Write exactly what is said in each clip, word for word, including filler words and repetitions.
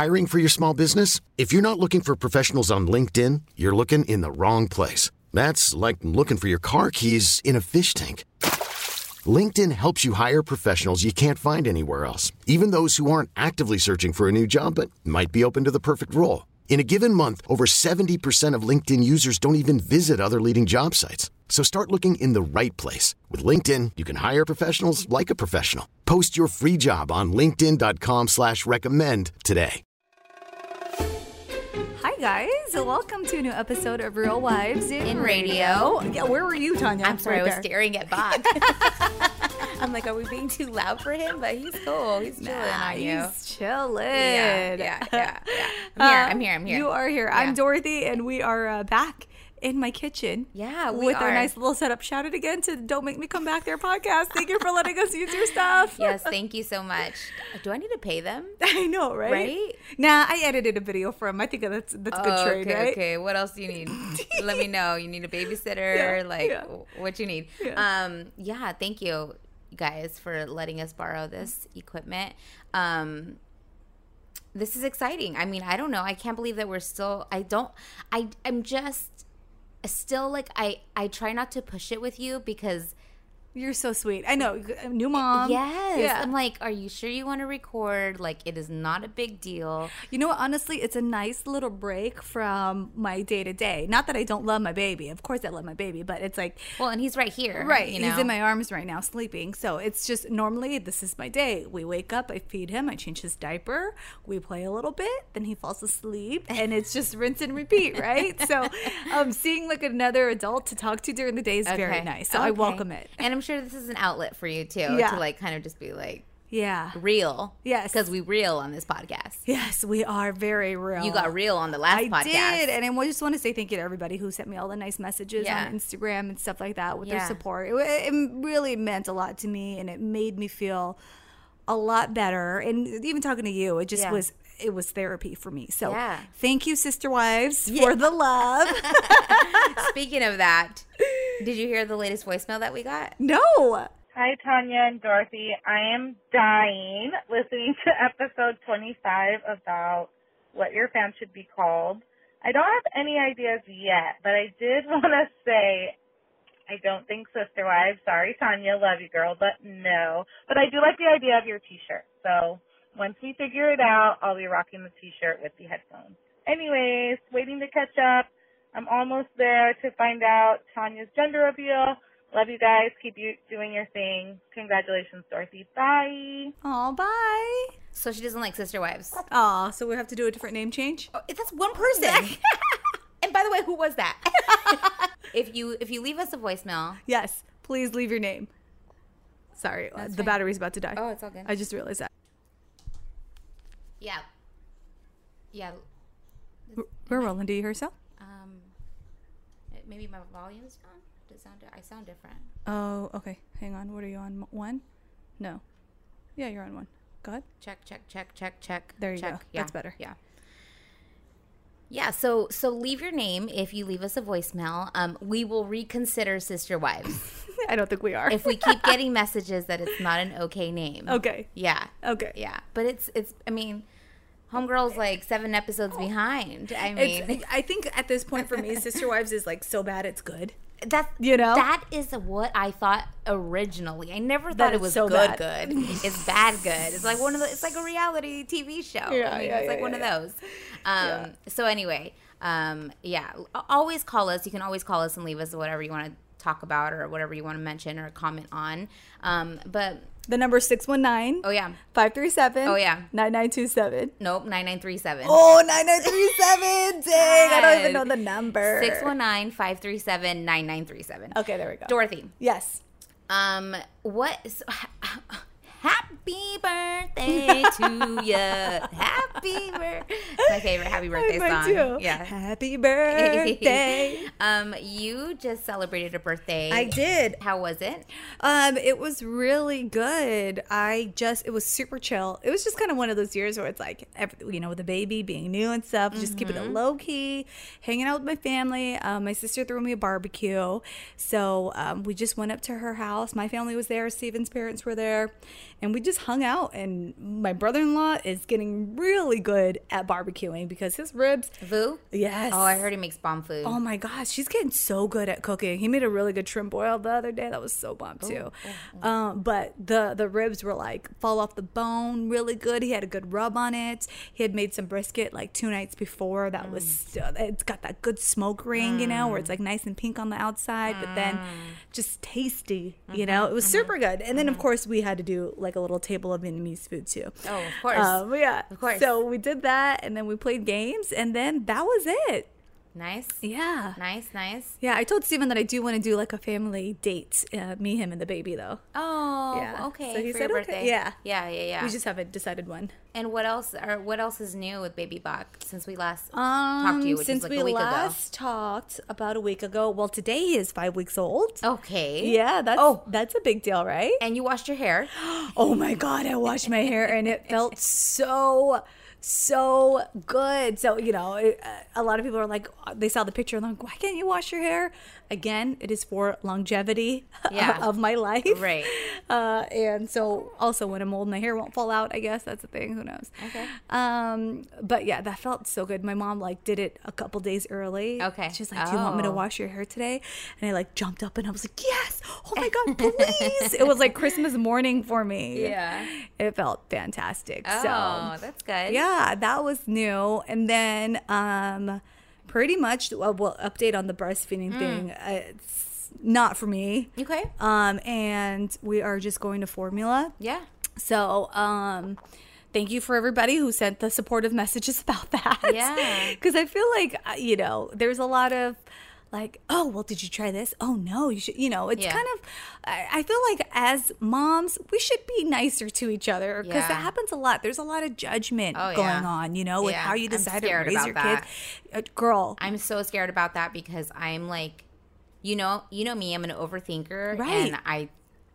Hiring for your small business? If you're not looking for professionals on LinkedIn, you're looking in the wrong place. That's like looking for your car keys in a fish tank. LinkedIn helps you hire professionals you can't find anywhere else, even those who aren't actively searching for a new job but might be open to the perfect role. In a given month, over seventy percent of LinkedIn users don't even visit other leading job sites. So start looking in the right place. With LinkedIn, you can hire professionals like a professional. Post your free job on linkedin.com slash recommend today. Hi, guys. Welcome to a new episode of Real Wives in, in Radio. radio. Yeah, where were you, Tanya? I'm sorry, right I was there. staring at Bob. I'm like, are we being too loud for him? But he's cool. He's chilling nah, on you. He's chilling. Yeah, yeah, yeah, yeah. I'm here, Uh, I'm here, I'm here. You are here. Yeah. I'm Dorothy, and we are uh, back in my kitchen. Yeah, we with are. our nice little setup. Shout it again to Don't Make Me Come Back There podcast. Thank you for letting us use your stuff. Yes, thank you so much. Do I need to pay them? I know, right? Right? Nah, I edited a video for him. I think that's that's a good Oh, trade, okay, right? okay. What else do you need? Let me know. You need a babysitter, Yeah, like yeah. what you need. Yeah. Um, yeah, thank you guys for letting us borrow this equipment. Um, this is exciting. I mean, I don't know. I can't believe that we're still. I don't. I. I'm just still like I. I try not to push it with you because. You're so sweet. I know. New mom. Yes. Yeah. I'm like, are you sure you want to record? Like, it is not a big deal. You know what? Honestly, it's a nice little break from my day to day. Not that I don't love my baby. Of course I love my baby, but it's like. Well, and he's right here. Right. You know? He's in my arms right now sleeping. So it's just normally this is my day. We wake up, I feed him, I change his diaper, we play a little bit, then he falls asleep, and it's just rinse and repeat, right? So um, seeing like another adult to talk to during the day is very Okay. nice. So I Okay. welcome it. And I'm sure this is an outlet for you too, Yeah. to like kind of just be like Yeah. real. Yes. Because we real on this podcast. Yes, we are very real. You got real on the last I podcast. did, and I just want to say thank you to everybody who sent me all the nice messages Yeah. on Instagram and stuff like that with Yeah. their support. It, it really meant a lot to me, and it made me feel a lot better. And even talking to you, it just Yeah. was it was therapy for me. So Yeah. thank you, sister wives, for the love. Speaking of that, did you hear the latest voicemail that we got? No. Hi, Tanya and Dorothy. I am dying listening to episode twenty-five about what your fans should be called. I don't have any ideas yet, but I did want to say I don't think sister wives. Sorry, Tanya. Love you, girl, but no. But I do like the idea of your T-shirt. So once we figure it out, I'll be rocking the T-shirt with the headphones. Anyways, waiting to catch up. I'm almost there to find out Tanya's gender reveal. Love you guys. Keep you doing your thing. Congratulations, Dorothy. Bye. Oh, bye. So she doesn't like sister wives. Oh, so we have to do a different name change? Oh, that's one person. And by the way, who was that? if you if you leave us a voicemail. Yes. Please leave your name. Sorry, uh, That's the fine. battery's about to die. Oh, it's all good. I just realized that. Yeah. Yeah. We're rolling. Do you hear yourself? Um. Maybe my volume's down. Does it sound? I sound different. Oh, okay. Hang on. What are you on? M- One? No. Yeah, you're on one. Go ahead. Check, check, check, check, check. There you check. go. Yeah. That's better. Yeah. Yeah. So, so leave your name if you leave us a voicemail. Um, we will reconsider sister wives I don't think we are. if we keep getting messages that it's not an okay name. Okay. Yeah. Okay. Yeah. But it's it's. I mean, Homegirl's like seven episodes behind. I mean, It's, I think at this point for me, Sister Wives is like so bad it's good. That's You know? that is what I thought originally. I never thought That it it's was so good. bad. Good. It's bad. Good. It's like one of the. It's like a reality T V show. Yeah, I mean, yeah, it's like yeah, one yeah, of those. Um. So anyway, um. Yeah. a- Always call us. You can always call us and leave us whatever you want to talk about or whatever you want to mention or comment on. Um. But The number is six one nine, oh yeah. five three seven, Oh, yeah. nine nine two seven. Nope. Nine nine three seven. Oh, nine nine three seven. Dang, I don't even know the number. Six one nine five three seven nine nine three seven. Okay, there we go. Dorothy. Yes. Um, what? So, happy birthday to you. Happy birthday. my favorite happy birthday Mine song. too. Yeah. Happy birthday. um, you just celebrated a birthday. I did. How was it? Um, it was really good. I just, it was super chill. It was just kind of one of those years where it's like, every, you know, with the baby being new and stuff, just keeping it low key, hanging out with my family. Um, my sister threw me a barbecue. So um, we just went up to her house. My family was there. Steven's parents were there. And we just hung out. And my brother-in-law is getting really good at barbecuing because his ribs. Vu? Yes. Oh, I heard he makes bomb food. Oh my gosh, she's getting so good at cooking. He made a really good shrimp boil the other day. That was so bomb too. Oh, oh, oh. Um, but the the ribs were like fall off the bone, really good. He had a good rub on it. He had made some brisket like two nights before. That mm. was it's got that good smoke ring, mm. you know, where it's like nice and pink on the outside, mm. but then just tasty. Mm-hmm, you know, it was mm-hmm. super good. And then mm-hmm. of course we had to do like a little table of Vietnamese food too. Oh, of course. Um, yeah, of course. So we did that, and then we played games, and then that was it. Nice. Yeah. Nice, nice. Yeah, I told Steven that I do want to do like a family date, uh, me, him, and the baby though. Oh, yeah. okay. So he for said your okay. birthday. Yeah. Yeah, yeah, yeah. We just haven't decided when. And what else? Or what else is new with Baby Bach since we last um, talked to you? Which since is like we a week last ago. talked about a week ago. Well, today he is five weeks old. Okay. Yeah, that's oh. that's a big deal, right? And you washed your hair. Oh my God, I washed my hair and it felt so. So good. So, you know, it, uh, a lot of people are like, they saw the picture and they're like, why can't you wash your hair? Again, it is for longevity yeah. of my life. Right. Uh, and so also when I'm old, my hair won't fall out, I guess. That's the thing. Who knows? Okay. Um, but yeah, that felt so good. My mom like did it a couple days early. Okay. She's like, do you want me to Oh. wash your hair today? And I like jumped up and I was like, yes. Oh my God, please. It was like Christmas morning for me. Yeah. It felt fantastic. Oh, so that's good. yeah, that was new. And then um, pretty much, well, we'll update on the breastfeeding mm. thing. Uh, it's not for me. Okay. Um, and we are just going to formula. Yeah. So um, thank you for everybody who sent the supportive messages about that. Yeah. Because I feel like, uh, you know, there's a lot of like, oh, well, did you try this? Oh, no, you should, you know, it's Yeah. kind of, I I feel like as moms, we should be nicer to each other because Yeah. that happens a lot. There's a lot of judgment Oh, going yeah. on, you know, with Yeah. how you I'm decide to scared raise about your that. kids. Uh, girl. I'm so scared about that because I'm like, you know, you know me, I'm an overthinker. Right. And I,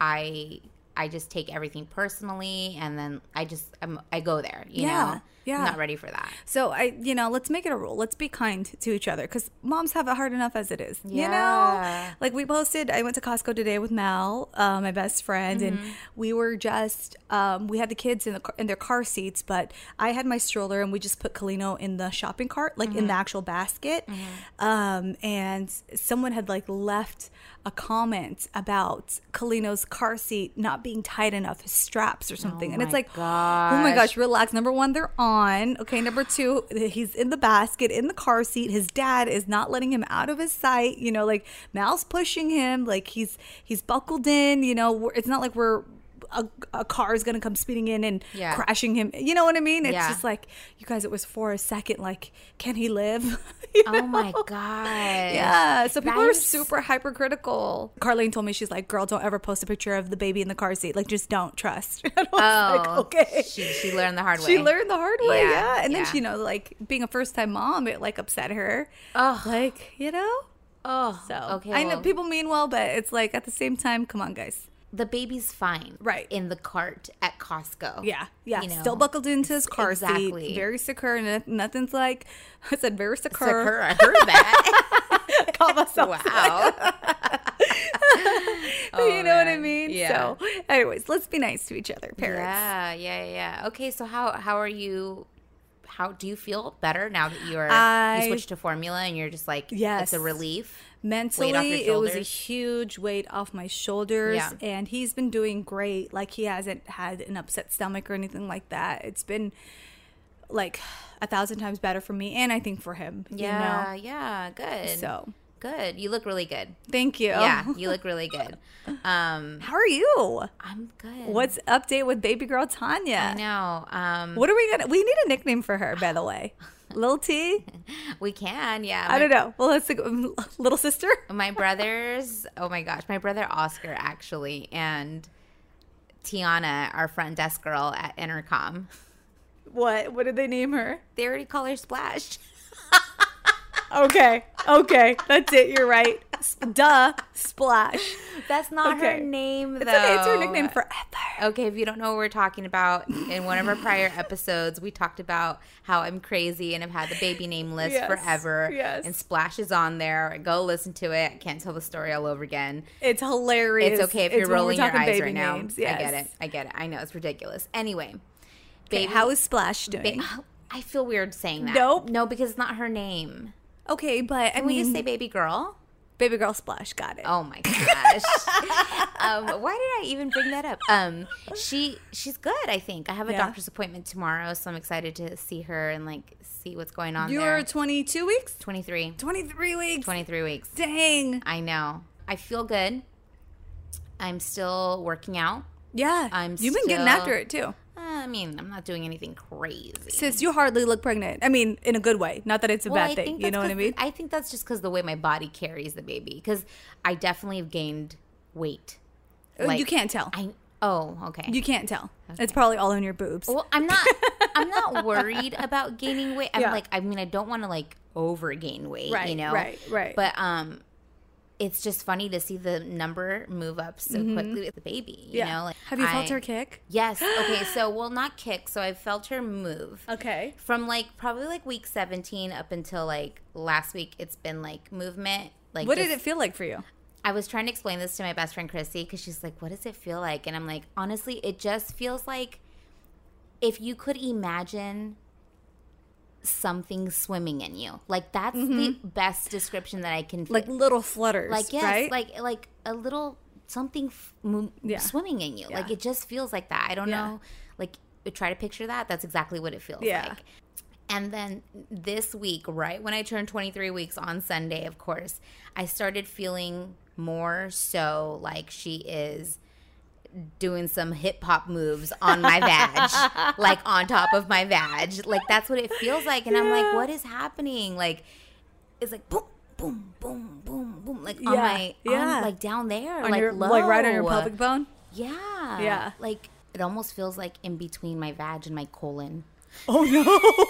I, I just take everything personally, and then I just, I'm, I go there. You Yeah. know, Yeah. I'm not ready for that. So I, you know, let's make it a rule. Let's be kind to each other because moms have it hard enough as it is. You know, Yeah. like we posted. I went to Costco today with Mel, uh, my best friend, Mm-hmm. and we were just, um, we had the kids in the car, in their car seats, but I had my stroller, and we just put Kalino in the shopping cart, like Mm-hmm. in the actual basket. Um, and someone had like left a comment about Kalino's car seat not being tight enough, his straps or something, Oh and it's my like, oh my gosh. gosh, relax. Number one, they're on. Okay, number two, he's in the basket, in the car seat. His dad is not letting him out of his sight. You know, like Mal's pushing him. Like he's he's buckled in. You know, we're, it's not like we're a, a car is gonna come speeding in and Yeah. crashing him. You know what I mean? It's Yeah. just like, you guys, it was for a second. Like, can he live? You Oh my know? God. Yeah, so people are That's- super hypercritical. Carlene told me, she's like, girl, don't ever post a picture of the baby in the car seat. Like, just don't trust. And I was Oh, like, okay. She, she learned the hard way. She learned the hard way, Yeah, yeah. And then, yeah. she, you know, like being a first time mom, it like upset her. Oh. Like, you know? Oh, So, okay. I know well, people mean well, but it's like at the same time, come on, guys. the baby's fine, Right. in the cart at Costco. Yeah, yeah. You know? Still buckled into his car Exactly. seat. Very secure. And nothing's like, I said very secure. Secure. I heard that. Call myself. Wow. You know what I man. mean? Yeah. So, anyways, let's be nice to each other, parents. Yeah, yeah, yeah. Okay, so how how are you? How do you feel better now that you're I- you switched to formula and you're just like, Yes. it's a relief? Mentally, Weight off your it was a shoulders? huge weight off my shoulders, Yeah. and he's been doing great. Like, he hasn't had an upset stomach or anything like that. It's been like a thousand times better for me, and I think for him. Yeah, You yeah, good. know? So, good. You look really good. thank you. Yeah, you look really good. Um, How are you? I'm good. What's update with baby girl Tanya? I know. Um, What are we gonna? We need a nickname for her, by the way. Lil T. we can, yeah. I don't know. Well, let's think. Little sister. My brothers, oh my gosh, my brother Oscar actually, and Tiana, our front desk girl at Intercom. What? What did they name her? They already call her Splash. Okay. Okay. That's it. You're right. S- Duh. Splash. That's not Okay. her name, though. It's okay. It's her nickname forever. Okay, if you don't know what we're talking about, in one of our prior episodes, we talked about how I'm crazy and have had the baby name list Yes, forever. yes. And Splash is on there. Go listen to it. I can't tell the story all over again. It's hilarious. It's okay if It's you're when we're rolling your talking eyes baby right now. names. I Yes. get it. I get it. I know it's ridiculous. Anyway, Okay, baby. how is Splash doing? ba- I feel weird saying that. Nope. No, because it's not her name. Okay, but I Can we mean, just say baby girl? baby girl Splash. Got it. Oh my gosh. um, why did I even bring that up? Um, she she's good, I think. I have a Yeah. doctor's appointment tomorrow, so I'm excited to see her and like see what's going on You're there. twenty-two weeks. twenty-three. twenty-three weeks. twenty-three weeks. Dang. I know. I feel good. I'm still working out. Yeah. I'm You've been getting still- after it too. Uh, I mean, I'm not doing anything crazy. Sis, you hardly look pregnant. I mean, in a good way. Not that it's a Well, bad I thing. think You that's know what I 'cause- mean? I think that's just because the way my body carries the baby. Because I definitely have gained weight. Uh, you can't tell. I oh okay. You can't tell. It's probably all in your boobs. Well, I'm not. I'm not worried about gaining weight. I'm Yeah. like, I mean, I don't want to like overgain weight, Right, you know. right, right. But um, it's just funny to see the number move up so quickly with the baby. You yeah. know, like Have you felt I- her kick? Yes. Okay. So, well, not kick. So I felt her move. Okay. From like probably like week seventeen up until like last week. It's been like movement. Like What just- did it feel like for you? I was trying to explain this to my best friend Chrissy because she's like, what does it feel like? And I'm like, honestly, it just feels like if you could imagine something swimming in you. Like that's the best description that I can Like little flutters, like yes, right? like like a little something f- mo- Yeah. swimming in you. Yeah. Like it just feels like that. I don't Yeah. know. Like try to picture that. That's exactly what it feels Yeah. like. And then this week, right when I turned twenty-three weeks on Sunday, of course, I started feeling more so like she is doing some hip hop moves on my vag, like on top of my vag. Like that's what it feels like. And I'm like, what is happening? Like it's like boom, boom, boom, boom, boom, like on Yeah, my, yeah. on, like down there, on like your, low, like right on your pelvic bone. Yeah, Yeah. Like it almost feels like in between my vag and my colon. Oh no.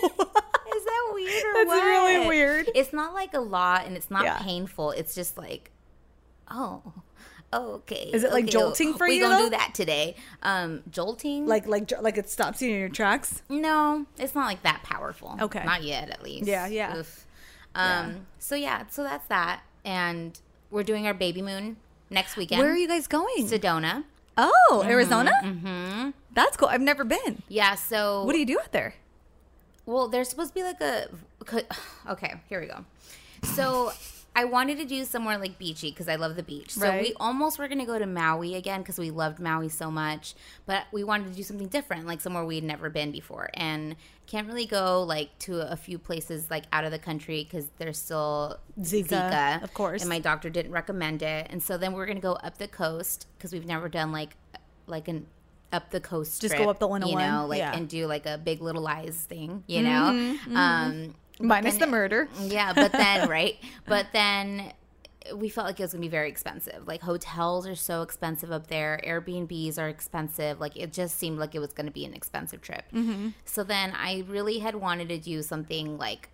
Is that weird or That's what? really weird. It's not like a lot and it's not Yeah. painful. It's just like, oh, oh, okay. Is it like okay, jolting for we you, gonna though? do that today. Um, jolting? Like like like it stops you in your tracks. no, it's not like that powerful. Okay. Not yet, at least. Yeah, yeah. Oof. Um, so yeah, so that's that. And we're doing our baby moon next weekend. Where are you guys going? Sedona. Oh, Arizona? Mm-hmm. That's cool. I've never been. Yeah, so. What do you do out there? Well, there's supposed to be like a. Okay, here we go. So I wanted to do somewhere like beachy because I love the beach. So Right. we almost were going to go to Maui again because we loved Maui so much. But we wanted to do something different, like somewhere we'd never been before. And can't really go like to a few places like out of the country because there's still Zika, Zika, of course. And my doctor didn't recommend it. And so then we're going to go up the coast because we've never done like like an up the coast Just trip, go up the one oh one, you know, like yeah. and do like a Big Little Lies thing, you know. Mm-hmm, Um, Minus and the it- murder. Yeah, but then right, but then we felt like it was gonna be very expensive. Like hotels are so expensive up there. Airbnbs are expensive. Like it just seemed like it was gonna be an expensive trip. Mm-hmm. So then I really had wanted to do something like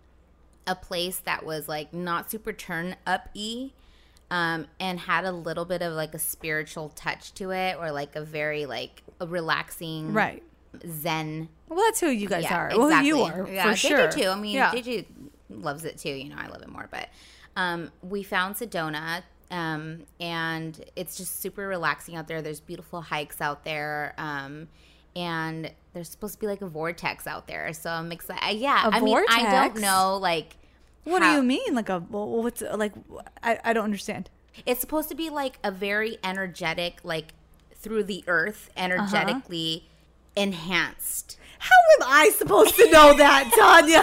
a place that was like not super turn up y. Um, and had a little bit of like a spiritual touch to it, or like a very like a relaxing, Right. Zen. Well, that's who you guys Yeah, are. Well, you are, Yeah, for they sure. do too. I mean, yeah. they do loves it too. You know, I love it more. But um, we found Sedona, um, and it's just super relaxing out there. There's beautiful hikes out there, um, and there's supposed to be like a vortex out there. So I'm excited. Yeah, A I mean, I don't vortex? know, like. What how- do you mean? Like a, well, what's, like, I, I don't understand. It's supposed to be like a very energetic, like through the earth, energetically enhanced. How am I supposed to know that, Tanya?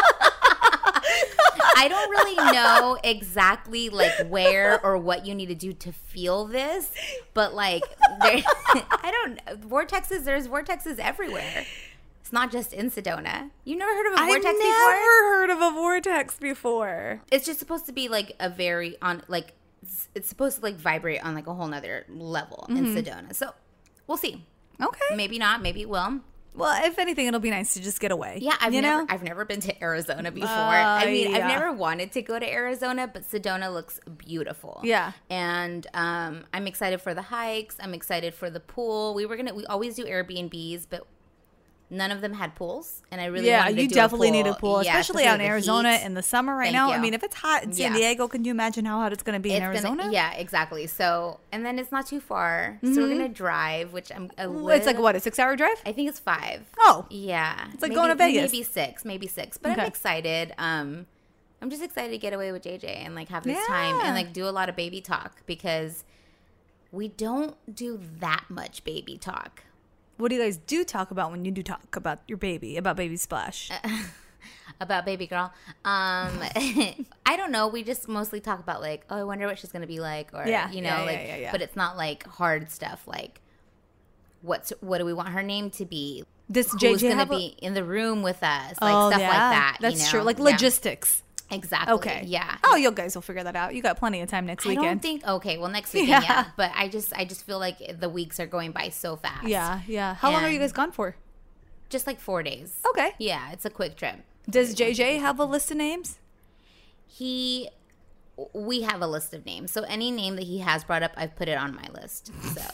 I don't really know exactly like where or what you need to do to feel this, but like there, I don't vortexes. There's vortexes everywhere. It's not just in Sedona. You never heard of a I've vortex never before? heard of a vortex before. It's just supposed to be like a very on like it's, it's supposed to like vibrate on like a whole nother level in Sedona. So we'll see. Okay. Maybe not. Maybe it will. Well, if anything, it'll be nice to just get away. Yeah, I've you never know? I've never been to Arizona before. Uh, I mean, yeah. I've never wanted to go to Arizona, but Sedona looks beautiful. Yeah. And um, I'm excited for the hikes. I'm excited for the pool. We were going to we always do Airbnbs, but none of them had pools, and I really yeah, wanted to you do definitely a pool. need a pool, Yeah, especially especially out in the Arizona heat. in the summer right Thank now. you. I mean, if it's hot in San Yeah. Diego, can you imagine how hot it's going to be in It's Arizona? Gonna, yeah, exactly. So, and then it's not too far, so we're gonna drive, which I'm. A Ooh, it's like little- what, a six-hour drive? I think it's five. Oh. Yeah. It's like going to Vegas. Maybe six, maybe six. But Okay. I'm excited. Um, I'm just excited to get away with J J and like have this Yeah. time and like do a lot of baby talk because we don't do that much baby talk. What do you guys do talk about when you do talk about your baby, about Baby Splash? About baby girl. Um, I don't know. We just mostly talk about like, oh, I wonder what she's gonna be like, or Yeah, you know, yeah, yeah, like. yeah, yeah. But it's not like hard stuff like, what's what do we want her name to be? Does Who's J J gonna have a- be in the room with us? Like Oh, stuff yeah. like that. That's you know? true. Like Yeah. logistics. Exactly. Okay. Yeah. Oh, you guys will figure that out. You got plenty of time next I weekend. don't think. Okay. Well, next weekend, Yeah. yeah. But I just, I just feel like the weeks are going by so fast. Yeah, yeah. How long are you And- guys gone for? Just like four days. Okay. Yeah, it's a quick trip. Does J J have a list of names? He, we have a list of names. So any name that he has brought up, I've put it on my list.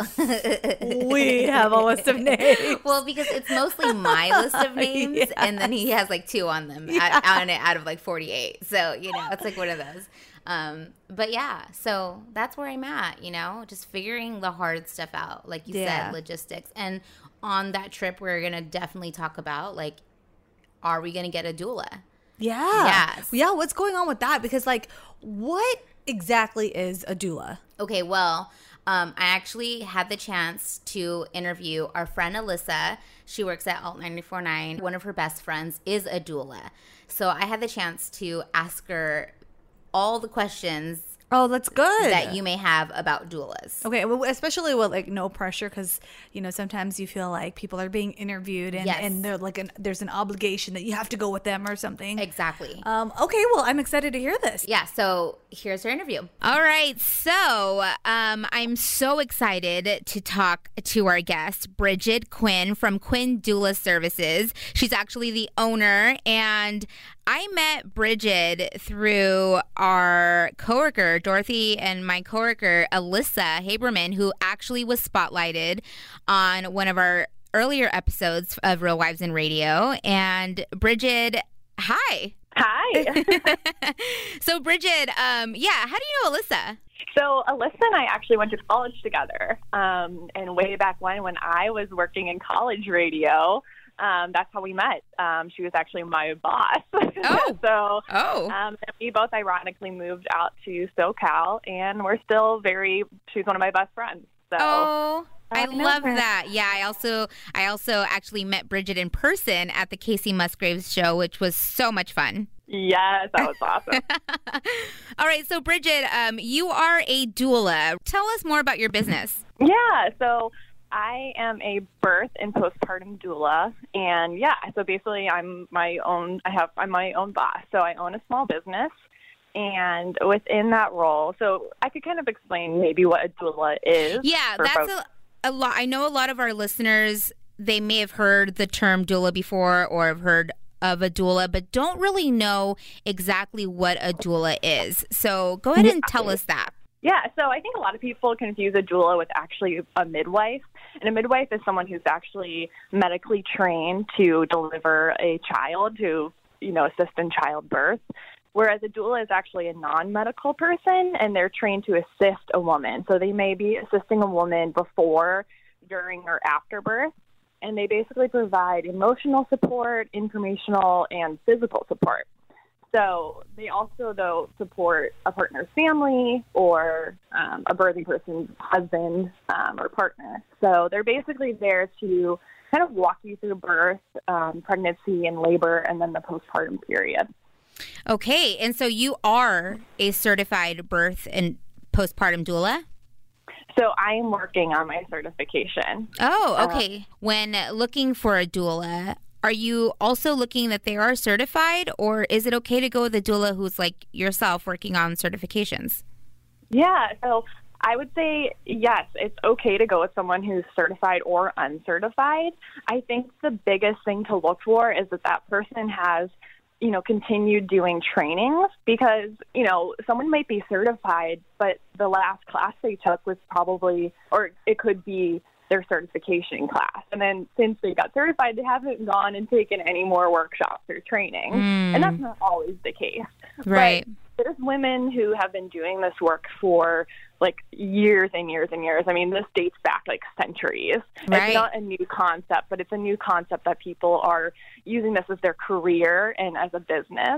So We have a list of names. well, because it's mostly my list of names, Yes. and then he has like two on them out, out, out of like forty-eight. So you know, it's like one of those. Um, but yeah, so that's where I'm at. You know, just figuring the hard stuff out, like you Yeah. said, logistics. And on that trip, we're gonna definitely talk about like, are we gonna get a doula? Yeah. Yes. Yeah, what's going on with that? Because, like, what exactly is a doula? Okay, well, um, I actually had the chance to interview our friend Alyssa. She works at Alt nine four nine. One of her best friends is a doula. So I had the chance to ask her all the questions Oh, that's good. that you may have about doulas. Okay, well, especially with like no pressure, because you know sometimes you feel like people are being interviewed and, Yes. and they're like an, there's an obligation that you have to go with them or something. Exactly. Um. Okay. Well, I'm excited to hear this. Yeah, so here's her interview. All right, so um, I'm so excited to talk to our guest, Bridget Quinn from Quinn Doula Services. She's actually the owner, and I met Bridget through our coworker, Dorothy, and my coworker, Alyssa Haberman, who actually was spotlighted on one of our earlier episodes of Real Wives in Radio. And Bridget, hi. Hi. So, Bridget, um, yeah, how do you know Alyssa? So Alyssa and I actually went to college together. Um, and way back when, when I was working in college radio, um, that's how we met. Um, she was actually my boss. Oh. so Oh. um, and we both ironically moved out to SoCal, and we're still very, she's one of my best friends. So. Oh, I I know love her. that. Yeah, I also I also actually met Bridget in person at the Casey Musgraves show, which was so much fun. Yes, that was awesome. All right, so Bridget, um, you are a doula. Tell us more about your business. Yeah, so I am a birth and postpartum doula, and yeah, so basically I'm my own. I have I'm my own boss, so I own a small business, and within that role, so I could kind of explain maybe what a doula is. Yeah, for that's folks. a, a lot. I know a lot of our listeners, they may have heard the term doula before or have heard of a doula, but don't really know exactly what a doula is. So go ahead and tell us that. Yeah, so I think a lot of people confuse a doula with actually a midwife. And a midwife is someone who's actually medically trained to deliver a child, to, you know, assist in childbirth. Whereas a doula is actually a non-medical person, and they're trained to assist a woman. So they may be assisting a woman before, during, or after birth. And they basically provide emotional support, informational, and physical support. So they also, though, support a partner's family or um, a birthing person's husband um, or partner. So they're basically there to kind of walk you through birth, um, pregnancy, and labor, and then the postpartum period. Okay, and so you are a certified birth and postpartum doula? So I am working on my certification. Oh, okay. when looking for a doula, are you also looking that they are certified, or is it okay to go with a doula who's like yourself working on certifications? Yeah, so I would say, yes, it's okay to go with someone who's certified or uncertified. I think the biggest thing to look for is that that person has, you know, continued doing trainings, because, you know, someone might be certified, but the last class they took was probably, or it could be their certification class. And then since they got certified, they haven't gone and taken any more workshops or training. Mm. And that's not always the case. Right. But there's women who have been doing this work for like years and years and years. I mean, this dates back like centuries. Right. It's not a new concept, but it's a new concept that people are using this as their career and as a business.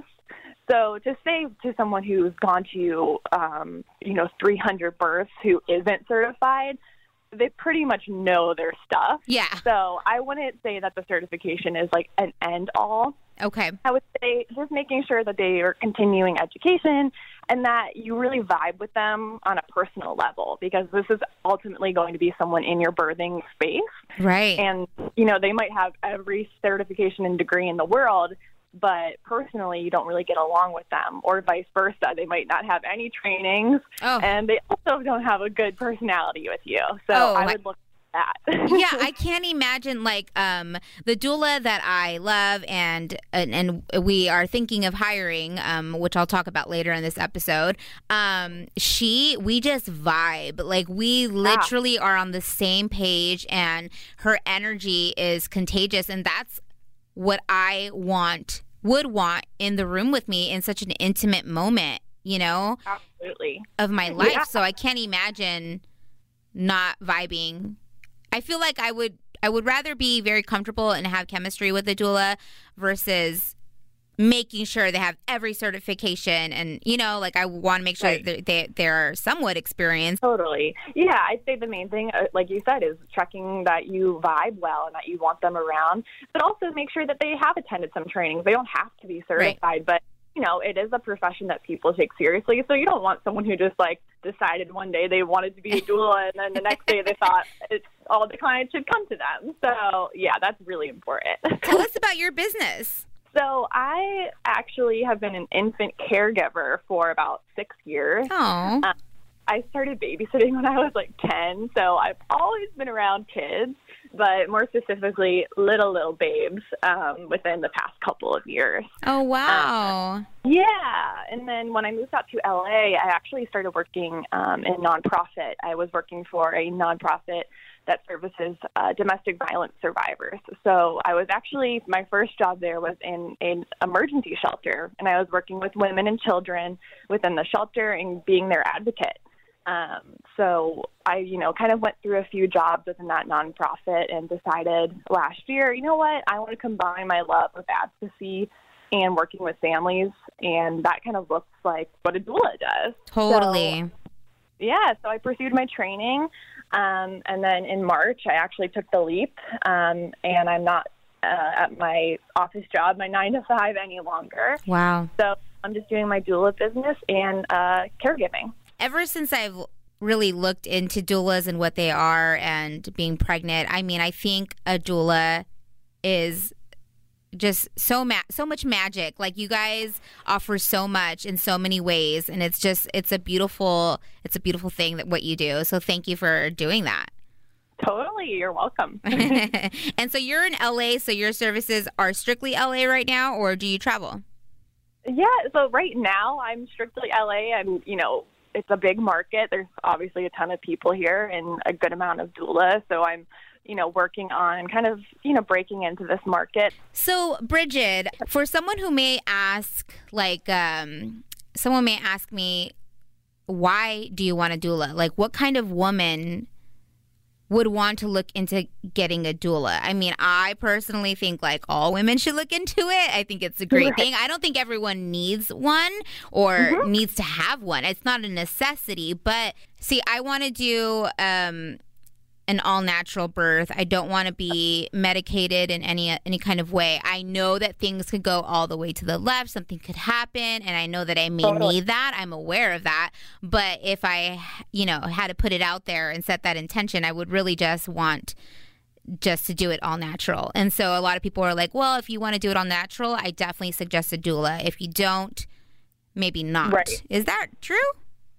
So to say to someone who's gone to, um, you know, three hundred births who isn't certified, they pretty much know their stuff. Yeah. So I wouldn't say that the certification is like an end all. Okay. I would say just making sure that they are continuing education and that you really vibe with them on a personal level, because this is ultimately going to be someone in your birthing space. Right. And, you know, they might have every certification and degree in the world, but personally you don't really get along with them, or vice versa. They might not have any trainings, oh. and they also don't have a good personality with you. So oh, I would look at that. Yeah, I can't imagine, like, um, the doula that I love and, and and we are thinking of hiring, um, which I'll talk about later in this episode. Um, she, we just vibe. Like, we literally yeah. are on the same page, and her energy is contagious, and that's what I want, would want in the room with me in such an intimate moment, you know, absolutely, of my life. Yeah. So I can't imagine not vibing. I feel like I would, I would rather be very comfortable and have chemistry with a doula versus making sure they have every certification, and, you know, like, I want to make sure right. that they, they're somewhat experienced. Totally. Yeah, I'd say the main thing, uh, like you said, is checking that you vibe well and that you want them around, but also make sure that they have attended some trainings. They don't have to be certified, right. but, you know, it is a profession that people take seriously, so you don't want someone who just, like, decided one day they wanted to be a doula, and then the next day they thought it's, all the clients should come to them. So, yeah, that's really important. Tell us about your business. So I actually have been an infant caregiver for about six years. Oh. Um, I started babysitting when I was like ten, so I've always been around kids, but more specifically little, little babes um, within the past couple of years. Oh, wow. Um, yeah. And then when I moved out to L A, I actually started working um, in nonprofit. I was working for a nonprofit that services uh, domestic violence survivors. So I was actually, my first job there was in an emergency shelter, and I was working with women and children within the shelter and being their advocate. Um, so I, you know, kind of went through a few jobs within that nonprofit and decided last year, you know what, I want to combine my love with advocacy and working with families, and that kind of looks like what a doula does. Totally. So, yeah, so I pursued my training. Um, and then in March, I actually took the leap, um, and I'm not uh, at my office job, my nine to five any longer. Wow. So I'm just doing my doula business and uh, caregiving. Ever since I've really looked into doulas and what they are and being pregnant, I mean, I think a doula is just so ma- so much magic. Like, you guys offer so much in so many ways, and it's just it's a beautiful it's a beautiful thing that what you do. So thank you for doing that. Totally, you're welcome. And so you're in L A, so your services are strictly L A right now, or do you travel? Yeah, so right now I'm strictly L A. I'm, you know, it's a big market. There's obviously a ton of people here and a good amount of doulas. So I'm, you know, working on kind of, you know, breaking into this market. So, Bridget, for someone who may ask, like, um, someone may ask me, why do you want a doula? Like, what kind of woman would want to look into getting a doula? I mean, I personally think, like, all women should look into it. I think it's a great right. thing. I don't think everyone needs one or mm-hmm. needs to have one. It's not a necessity. But, see, I want to do um, an all-natural birth. I don't want to be medicated in any any kind of way. I know that things could go all the way to the left. Something could happen, and I know that I may totally. need that. I'm aware of that. But if I, you know, had to put it out there and set that intention, I would really just want just to do it all natural. And so a lot of people are like, well, if you want to do it all natural, I definitely suggest a doula. If you don't, maybe not. Right. Is that true?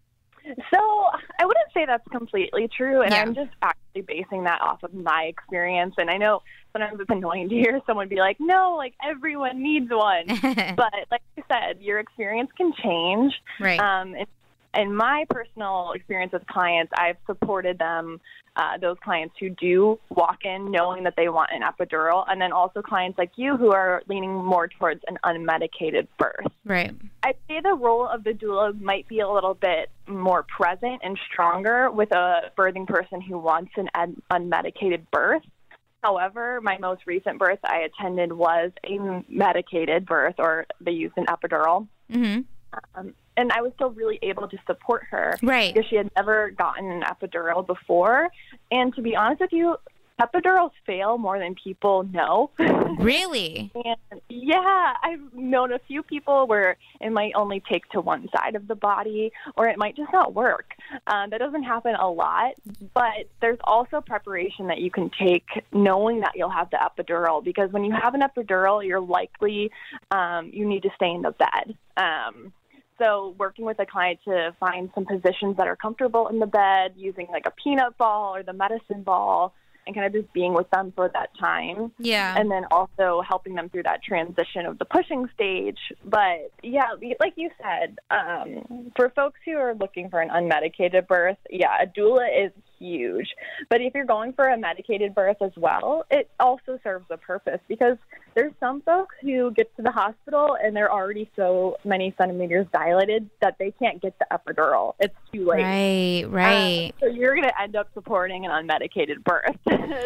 So I wouldn't say that's completely true, and Yeah. I'm just actually basing that off of my experience. And I know sometimes it's annoying to hear someone be like, no, like everyone needs one. But like I said, your experience can change. Right. Um, and, in my personal experience with clients, I've supported them, uh, those clients who do walk in knowing that they want an epidural, and then also clients like you who are leaning more towards an unmedicated birth. Right. I'd say the role of the doula might be a little bit more present and stronger with a birthing person who wants an un- unmedicated birth. However, my most recent birth I attended was a medicated birth, or they used an epidural. Mm-hmm. Um, and I was still really able to support her Right. because she had never gotten an epidural before. And to be honest with you, epidurals fail more than people know. Really? And yeah, I've known a few people where it might only take to one side of the body, or it might just not work. Um, that doesn't happen a lot, but there's also preparation that you can take knowing that you'll have the epidural, because when you have an epidural, you're likely, um, you need to stay in the bed. Um, So working with a client to find some positions that are comfortable in the bed, using like a peanut ball or the medicine ball, and kind of just being with them for that time. Yeah. And then also helping them through that transition of the pushing stage. But yeah, like you said, um, for folks who are looking for an unmedicated birth, yeah, a doula is huge. But if you're going for a medicated birth as well, it also serves a purpose, because there's some folks who get to the hospital and they're already so many centimeters dilated that they can't get the epidural. It's too late. Right, right. Uh, so you're going to end up supporting an unmedicated birth.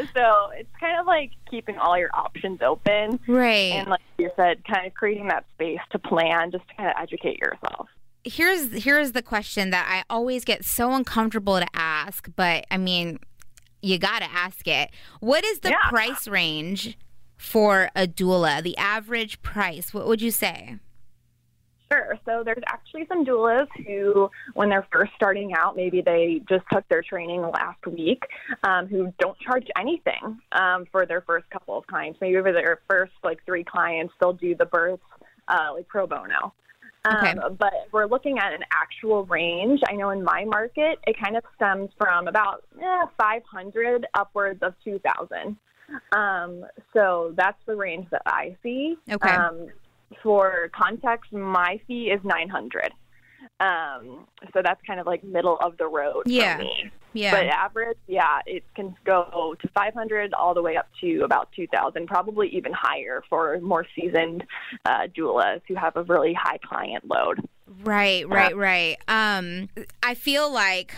So it's kind of like keeping all your options open. Right. And like you said, kind of creating that space to plan, just to kind of educate yourself. Here's here's the question that I always get so uncomfortable to ask, but I mean, you got to ask it. What is the Yeah. price range for a doula? The average price, what would you say? Sure. So there's actually some doulas who, when they're first starting out, maybe they just took their training last week, um, who don't charge anything um, for their first couple of clients. Maybe for their first like three clients, they'll do the births uh, like pro bono. Okay. Um, but if we're looking at an actual range, I know in my market, it kind of stems from about eh, five hundred upwards of two thousand. Um, so that's the range that I see. Okay. Um, for context, my fee is nine hundred. Um, so that's kind of like middle of the road Yeah. for me. Yeah. But average, yeah, it can go to five hundred all the way up to about two thousand, probably even higher for more seasoned uh, doulas who have a really high client load. Right, right, right. Um, I feel like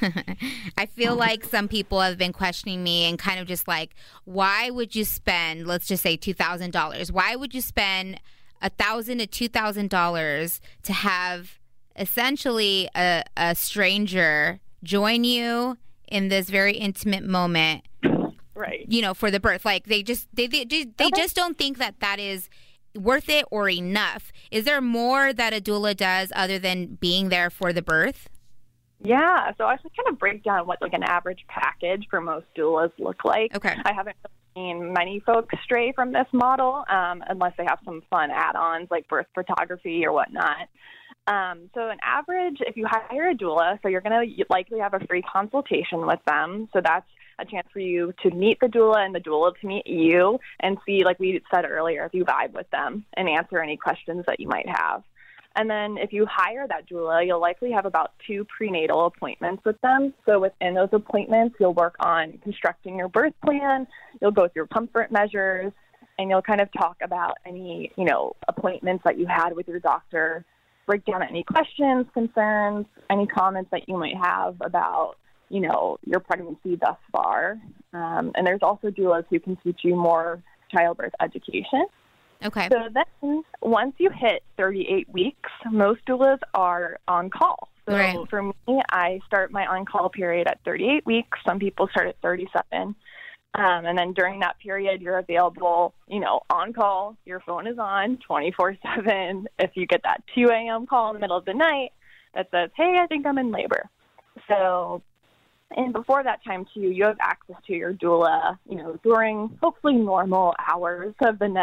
I feel like some people have been questioning me and kind of just like, why would you spend, let's just say two thousand dollars? Why would you spend a thousand to two thousand dollars to have essentially a, a stranger join you in this very intimate moment? Right. You know, for the birth, like they just they they, they Okay. just don't think that that is worth it or enough. Is there more that a doula does other than being there for the birth? Yeah, so I should kind of break down what like an average package for most doulas look like. Okay. I haven't seen many folks stray from this model um, unless they have some fun add-ons like birth photography or whatnot. Um, so an average, if you hire a doula, so you're going to likely have a free consultation with them. So that's a chance for you to meet the doula and the doula to meet you and see, like we said earlier, if you vibe with them and answer any questions that you might have. And then if you hire that doula, you'll likely have about two prenatal appointments with them. So within those appointments, you'll work on constructing your birth plan, you'll go through comfort measures, and you'll kind of talk about any, you know, appointments that you had with your doctor, break down any questions, concerns, any comments that you might have about, you know, your pregnancy thus far. Um, and there's also doulas who can teach you more childbirth education. Okay. So then once you hit thirty-eight weeks, most doulas are on call. So Right. for me, I start my on-call period at thirty-eight weeks. Some people start at thirty-seven. Um, and then during that period, you're available, you know, on call. Your phone is on twenty-four seven. If you get that two a.m. call in the middle of the night that says, hey, I think I'm in labor. So, and before that time, too, you have access to your doula, you know, during hopefully normal hours of the night.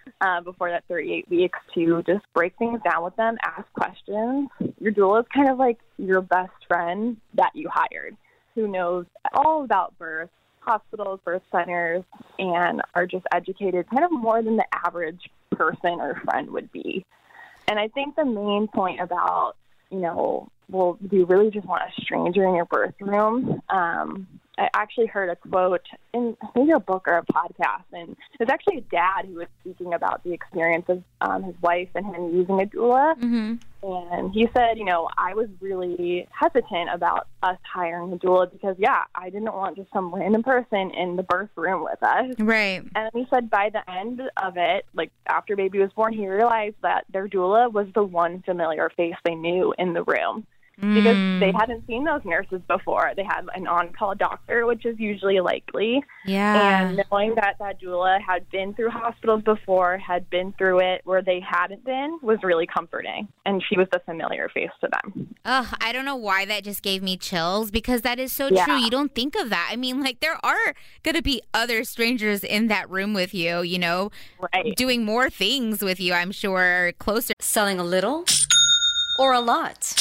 uh, before that thirty-eight weeks to just break things down with them, ask questions. Your doula is kind of like your best friend that you hired, who knows all about birth, hospitals, birth centers, and are just educated kind of more than the average person or friend would be. And I think the main point about, you know, well, do you really just want a stranger in your birth room? Um, I actually heard a quote in maybe a book or a podcast, and it was actually a dad who was speaking about the experience of um, his wife and him using a doula. Mm-hmm. And he said, you know, I was really hesitant about us hiring a doula because, yeah, I didn't want just some random person in the birth room with us. Right. And he said by the end of it, like after baby was born, he realized that their doula was the one familiar face they knew in the room. Because Mm. they hadn't seen those nurses before. They had an on-call doctor, which is usually likely. Yeah. And knowing that that doula had been through hospitals before, had been through it where they hadn't been, was really comforting. And she was the familiar face to them. Ugh, I don't know why that just gave me chills, because that is so Yeah. true. You don't think of that. I mean, like, there are going to be other strangers in that room with you, you know, Right. doing more things with you, I'm sure, closer. Selling a little or a lot?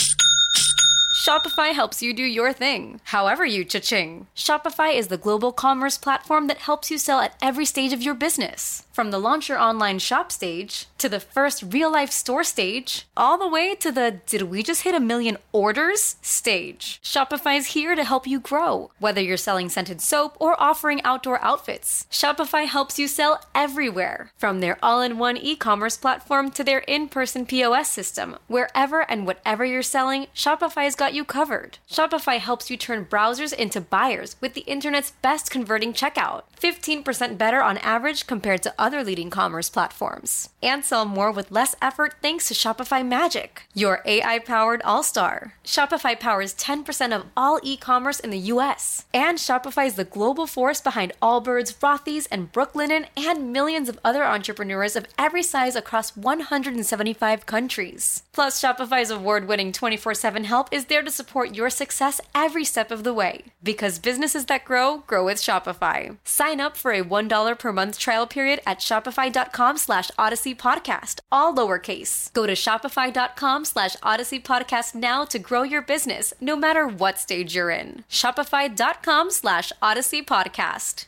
Shopify helps you do your thing, however you cha-ching. Shopify is the global commerce platform that helps you sell at every stage of your business. From the launch your online shop stage, to the first real-life store stage, all the way to the did we just hit a million orders stage. Shopify's here to help you grow. Whether you're selling scented soap or offering outdoor outfits, Shopify helps you sell everywhere. From their all-in-one e-commerce platform to their in-person P O S system, wherever and whatever you're selling, Shopify's got you covered. Shopify helps you turn browsers into buyers with the internet's best converting checkout. fifteen percent better on average compared to other leading commerce platforms. And sell more with less effort thanks to Shopify Magic, your A I-powered all-star. Shopify powers ten percent of all e-commerce in the U S. And Shopify is the global force behind Allbirds, Rothy's, and Brooklinen, and millions of other entrepreneurs of every size across one hundred seventy-five countries. Plus, Shopify's award-winning twenty-four seven help is there to support your success every step of the way. Because businesses that grow, grow with Shopify. Sign up for a one dollar per month trial period at shopify.com slash Odyssey Podcast, all lowercase. Go to shopify.com slash Odyssey Podcast now to grow your business, no matter what stage you're in. Shopify.com slash Odyssey Podcast.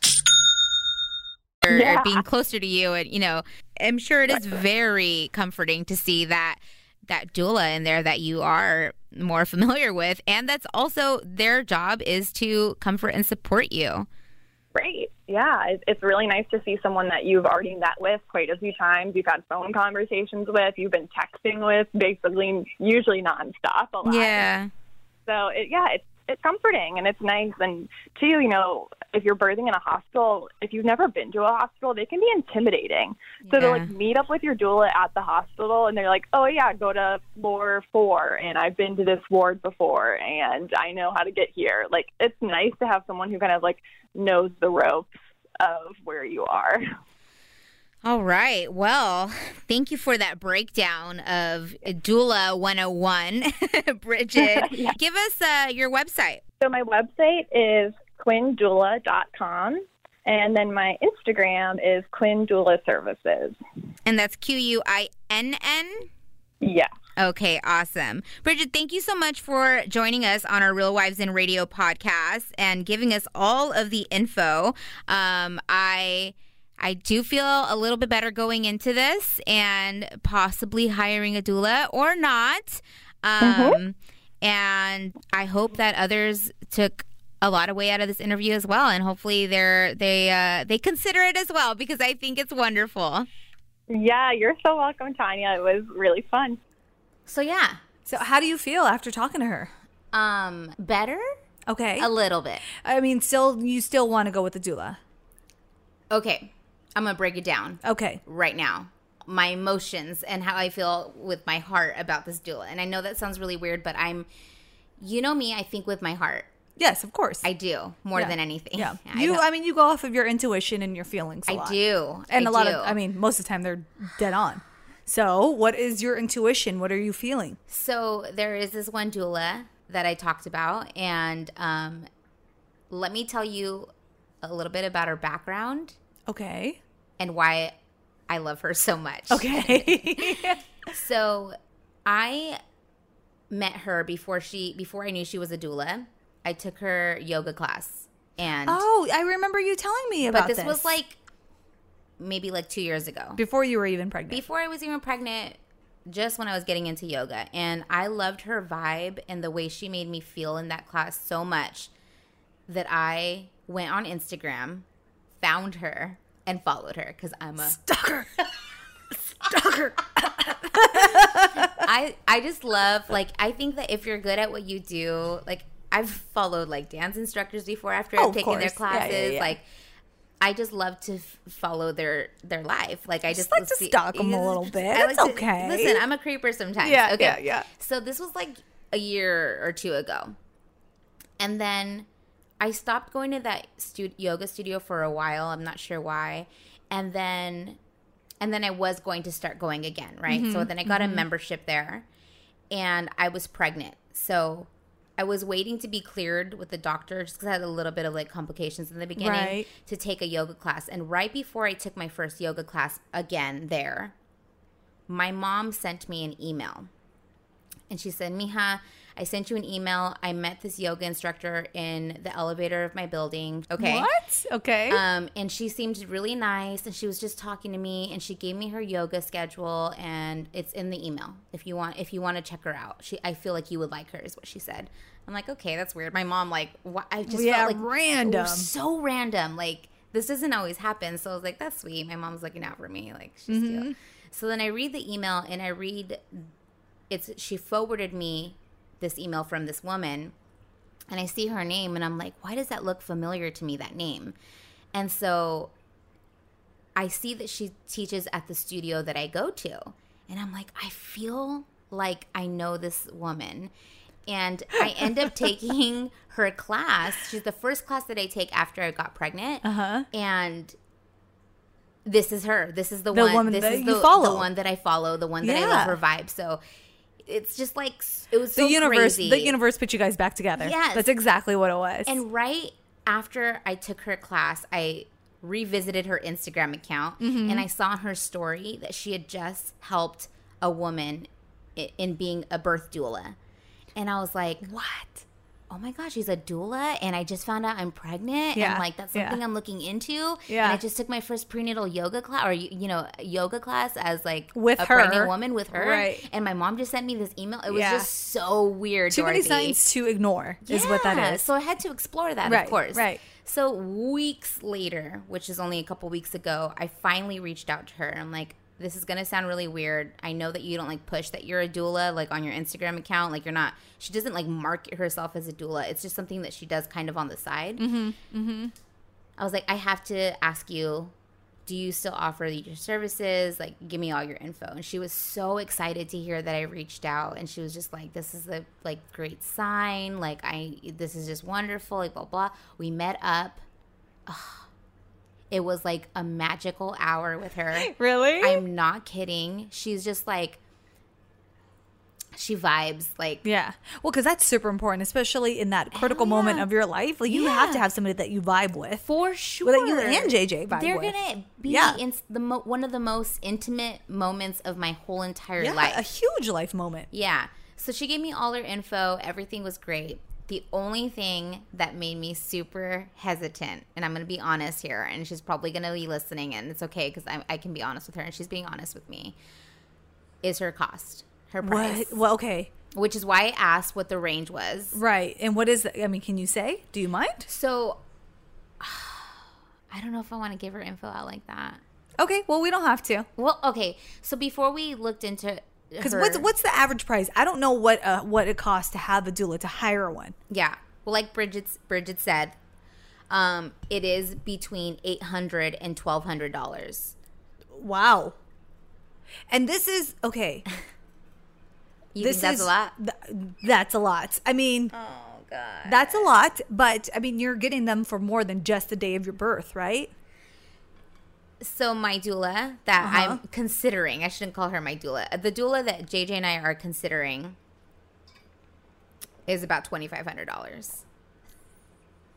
Or, Yeah. or being closer to you. And, you know, I'm sure it is very comforting to see that that doula in there that you are more familiar with. And that's also their job is to comfort and support you. Great. Yeah, it- it's really nice to see someone that you've already met with quite a few times. You've had phone conversations with, you've been texting with, basically, usually nonstop a lot. Yeah. So, it, yeah, it's it's comforting and it's nice. And, too, you know, if you're birthing in a hospital, if you've never been to a hospital, they can be intimidating. So to, Yeah. like, meet up with your doula at the hospital and they're like, oh, yeah, go to floor four, and I've been to this ward before, and I know how to get here. Like, it's nice to have someone who kind of, like, knows the ropes of where you are. All right. Well, thank you for that breakdown of Doula one oh one, Bridget. Yeah. Give us uh, your website. So my website is quinn doula dot com, and then my Instagram is Quinn Doula Services. And that's Q U I N N? Yeah. Okay, awesome. Bridget, thank you so much for joining us on our Real Wives in Radio podcast and giving us all of the info. Um, I... I do feel a little bit better going into this and possibly hiring a doula or not. Um, Mm-hmm. And I hope that others took a lot of way out of this interview as well. And hopefully they're, they uh, they consider it as well, because I think it's wonderful. Yeah, you're so welcome, Tanya. It was really fun. So yeah, So how do you feel after talking to her? um, better Okay. a little bit. I mean, still, you still want to go with the doula. Okay, I'm gonna break it down Okay. right now. My emotions and how I feel with my heart about this doula. And I know that sounds really weird, but I'm, you know me, I think with my heart. Yes, of course. I do more Yeah. than anything. Yeah. I You, don't- I mean, you go off of your intuition and your feelings a I lot. do. And I a lot do. of, I mean, most of the time they're dead on. So what is your intuition? What are you feeling? So there is this one doula that I talked about, and um, let me tell you a little bit about her background Okay. and why I love her so much. Okay. So I met her before she before I knew she was a doula. I took her yoga class, and Oh, I remember you telling me about but this, this. was like maybe like two years ago. before you were even pregnant. Before I was even pregnant, just when I was getting into yoga. And I loved her vibe and the way she made me feel in that class so much that I went on Instagram, found her, and followed her because I'm a Stalker. Stalker. I I just love, like, I think that if you're good at what you do, like, I've followed like dance instructors before after Oh, I've of taken their course. Yeah, yeah, classes. yeah. Like, I just love to f- follow their their life. Like, I just, Just like to see- stalk 'em a Yes, little bit. I It's like to- okay. Listen, I'm a creeper sometimes. Yeah, okay. yeah, yeah. So this was like a year or two ago, and then I stopped going to that stu- yoga studio for a while. I'm not sure why, and then and then I was going to start going again, right? Mm-hmm, So then I got a membership there, and I was pregnant, so I was waiting to be cleared with the doctor just because I had a little bit of like complications in the beginning Right. to take a yoga class. And right before I took my first yoga class again there, my mom sent me an email. And she said, Mija, I sent you an email. I met this yoga instructor in the elevator of my building. Okay. What? Okay. Um, and she seemed really nice, and she was just talking to me, and she gave me her yoga schedule, and it's in the email. If you want, if you want to check her out, she, I feel like you would like her, is what she said. I'm like, okay, that's weird. My mom, like, what? I just Yeah, felt like random. it was so random. Like, this doesn't always happen. So I was like, that's sweet. My mom's looking out for me. Like, she's Mm-hmm. cute. So then I read the email, and I read, it's she forwarded me this email from this woman, and I see her name, and I'm like, why does that look familiar to me, that name? And so I see that she teaches at the studio that I go to, and I'm like, I feel like I know this woman. And I end up taking her class. She's the first class that I take after I got pregnant. Uh-huh. And this is her. This is the, The one. woman This that is you the, follow. the one that I follow. The one that I Yeah. love her vibe. So it's just like s- it was the so universe. crazy. The universe put you guys back together. Yes. That's exactly what it was. And right after I took her class, I revisited her Instagram account, Mm-hmm. and I saw her story that she had just helped a woman i- in being a birth doula. And I was like, what? oh my gosh, she's a doula, and I just found out I'm pregnant, Yeah, and like that's yeah. something I'm looking into. Yeah. And I just took my first prenatal yoga class, or you know, yoga class as like With a her. pregnant woman with her. Right. And my mom just sent me this email. It was Yeah. just so weird. Too many Dorothy. signs to ignore is what that Yeah, is. So I had to explore that, Right, of course. right. So weeks later, which is only a couple weeks ago, I finally reached out to her. And I'm like, this is going to sound really weird. I know that you don't like push that you're a doula, like on your Instagram account. Like you're not, she doesn't like market herself as a doula. It's just something that she does kind of on the side. Mm-hmm. Mm-hmm. I was like, I have to ask you, do you still offer your services? Like, give me all your info. And she was so excited to hear that I reached out. And she was just like, this is a like great sign. Like, I, this is just wonderful. Like, blah, blah. We met up. Ugh. It was like a magical hour with her. Really? I'm not kidding. She's just like, she vibes like, Yeah. Well, because that's super important, especially in that critical Hell moment yeah. of your life. Like, you Yeah. have to have somebody that you vibe with. for sure. Well, that you and J J vibe They're with. gonna be Yeah. in the mo- one of the most intimate moments of my whole entire Yeah, life. a huge life moment. Yeah. So she gave me all her info. Everything was great. The only thing that made me super hesitant, and I'm going to be honest here, and she's probably going to be listening, and it's okay because I, I can be honest with her, and she's being honest with me, is her cost, her price. What? Well, okay. Which is why I asked what the range was. Right. And what is that? I mean, can you say? Do you mind? So I don't know if I want to give her info out like that. Okay. Well, we don't have to. Well, okay. So before we looked into Because her- what's what's the average price? I don't know what uh, what it costs to have a doula, to hire one. Yeah. Well, like Bridget Bridget said, um, it is between eight hundred and twelve hundred dollars. Wow. And this is okay. You this think that's is a lot? th- that's a lot. I mean, Oh God. that's a lot. But I mean, you're getting them for more than just the day of your birth, right? So my doula that Uh-huh. I'm considering, I shouldn't call her my doula. The doula that J J and I are considering is about twenty five hundred dollars.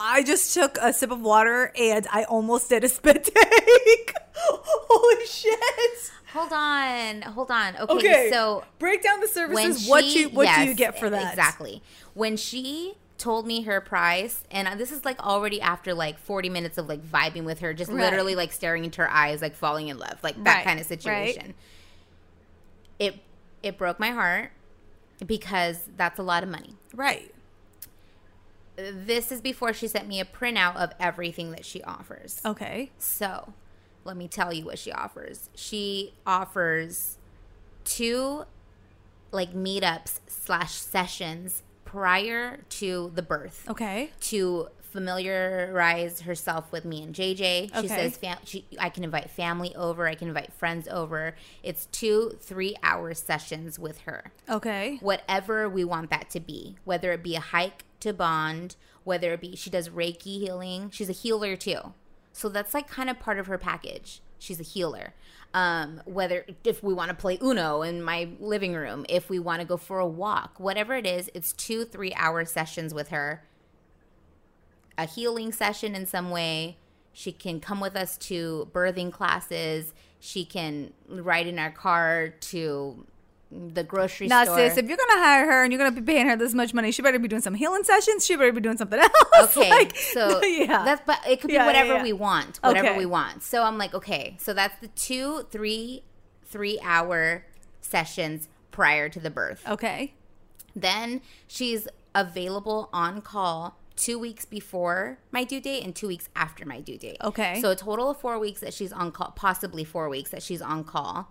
I just took a sip of water and I almost did a spit take. Holy shit. Hold on. Hold on. Okay, Okay. so break down the when services. What she- you what do you yes, get for that? Exactly. When she told me her price, and this is like already after like forty minutes of like vibing with her, just Right. literally like staring into her eyes, like falling in love, like that Right, kind of situation. It it broke my heart because that's a lot of money. Right. This is before she sent me a printout of everything that she offers. Okay. So, let me tell you what she offers. She offers two like meetups slash sessions prior to the birth. Okay. To familiarize herself with me and J J. She Okay. says fam- she, I can invite family over. I can invite friends over. It's two three-hour sessions with her. Okay. Whatever we want that to be, whether it be a hike to bond, whether it be she does Reiki healing. She's a healer too, so that's like kind of part of her package. She's a healer. Um, whether if we want to play Uno in my living room, if we want to go for a walk, whatever it is, it's two three hour sessions with her. A healing session in some way. She can come with us to birthing classes. She can ride in our car to the grocery Now, store. sis, if you're gonna hire her and you're gonna be paying her this much money, she better be doing some healing sessions. She better be doing something else. Okay, Like, so yeah, that's but it could be Yeah, yeah, whatever yeah. we want, whatever Okay. we want. So I'm like, okay, so that's the two, three, three hour sessions prior to the birth. okay. Then she's available on call two weeks before my due date and two weeks after my due date. Okay. So a total of four weeks that she's on call, possibly four weeks that she's on call.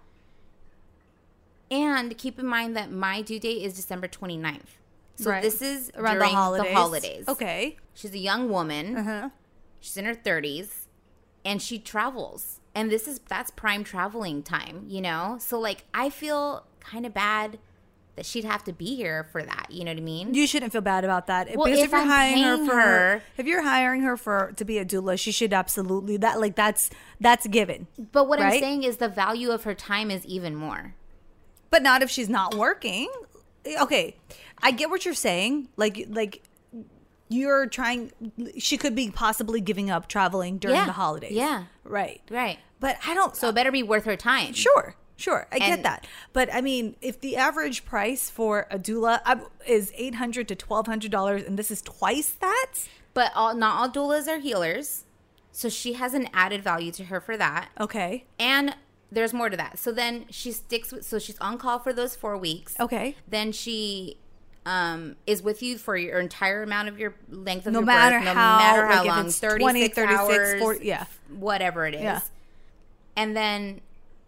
And keep in mind that my due date is December twenty-ninth. So Right. this is Around during the holidays. the holidays. Okay. She's a young woman. Uh-huh. She's in her thirties and she travels. And this is that's prime traveling time, you know? So like I feel kind of bad that she'd have to be here for that, you know what I mean? You shouldn't feel bad about that. Well, because if if, you're I'm hiring her paying for her- if you're hiring her for to be a doula, she should absolutely that like that's that's given. But what I'm right? saying is the value of her time is even more. But not if she's not working. Okay, I get what you're saying. Like like you're trying. She could be possibly giving up traveling during Yeah. the holidays. Yeah. Right. Right. But I don't. So it better be worth her time. Sure, sure, I get And- that. But I mean, if the average price for a doula uh, is eight hundred to twelve hundred dollars, and this is twice that, But all, not all doulas are healers. So she has an added value to her for that. okay, And there's more to that. So then she sticks with, so she's on call for those four weeks. okay, Then she um, is with you for your entire amount of your length of No your matter birth, no how- matter how like if long, it's thirty-six twenty, thirty-six, hours, forty yeah. whatever it is. Yeah. And then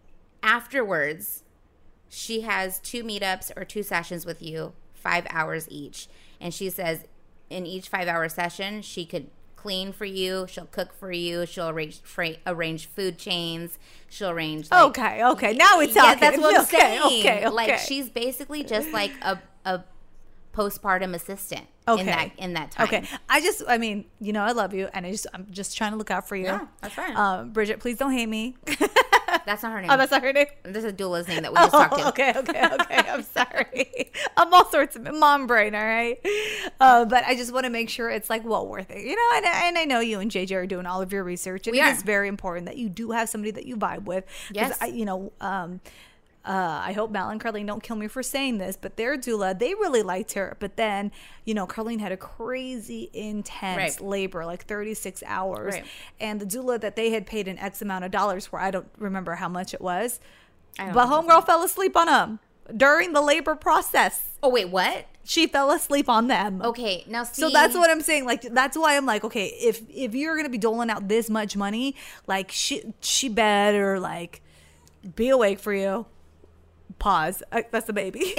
afterwards, she has two meetups or two sessions with you, five hours each. And she says in each five-hour session, she could clean for you, she'll cook for you, she'll arrange fra- arrange food chains, she'll arrange like, Okay, okay. Now it's yeah, talking. that's what I'm Okay, saying. okay, Like okay. she's basically just like a a postpartum assistant Okay. in that in that time. Okay, I just, I mean, you know, I love you, and I just, I'm just trying to look out for you. Yeah, that's fine. Um, Bridget, please don't hate me. That's not her name. Oh, that's not her name. This is doula's name that we just talked to. Oh, okay, okay, okay. I'm sorry. I'm all sorts of mom brain, all right? Uh, but I just want to make sure it's like well worth it, you know. And, and I know you and J J are doing all of your research, and We it are. is very important that you do have somebody that you vibe with. 'Cause Yes. I, you know. Um, uh, I hope Mal and Carlene don't kill me for saying this, but their doula, they really liked her. But then, you know, Carlene had a crazy intense Right. labor, like thirty-six hours. Right. And the doula that they had paid an X amount of dollars for, I don't remember how much it was. I don't But think homegirl fell asleep on them during the labor process. Oh wait, what? She fell asleep on them. Okay, now see. So that's what I'm saying. Like that's why I'm like, okay, if if you're gonna be doling out this much money, like she she better like be awake for you. Pause. Uh, that's the baby.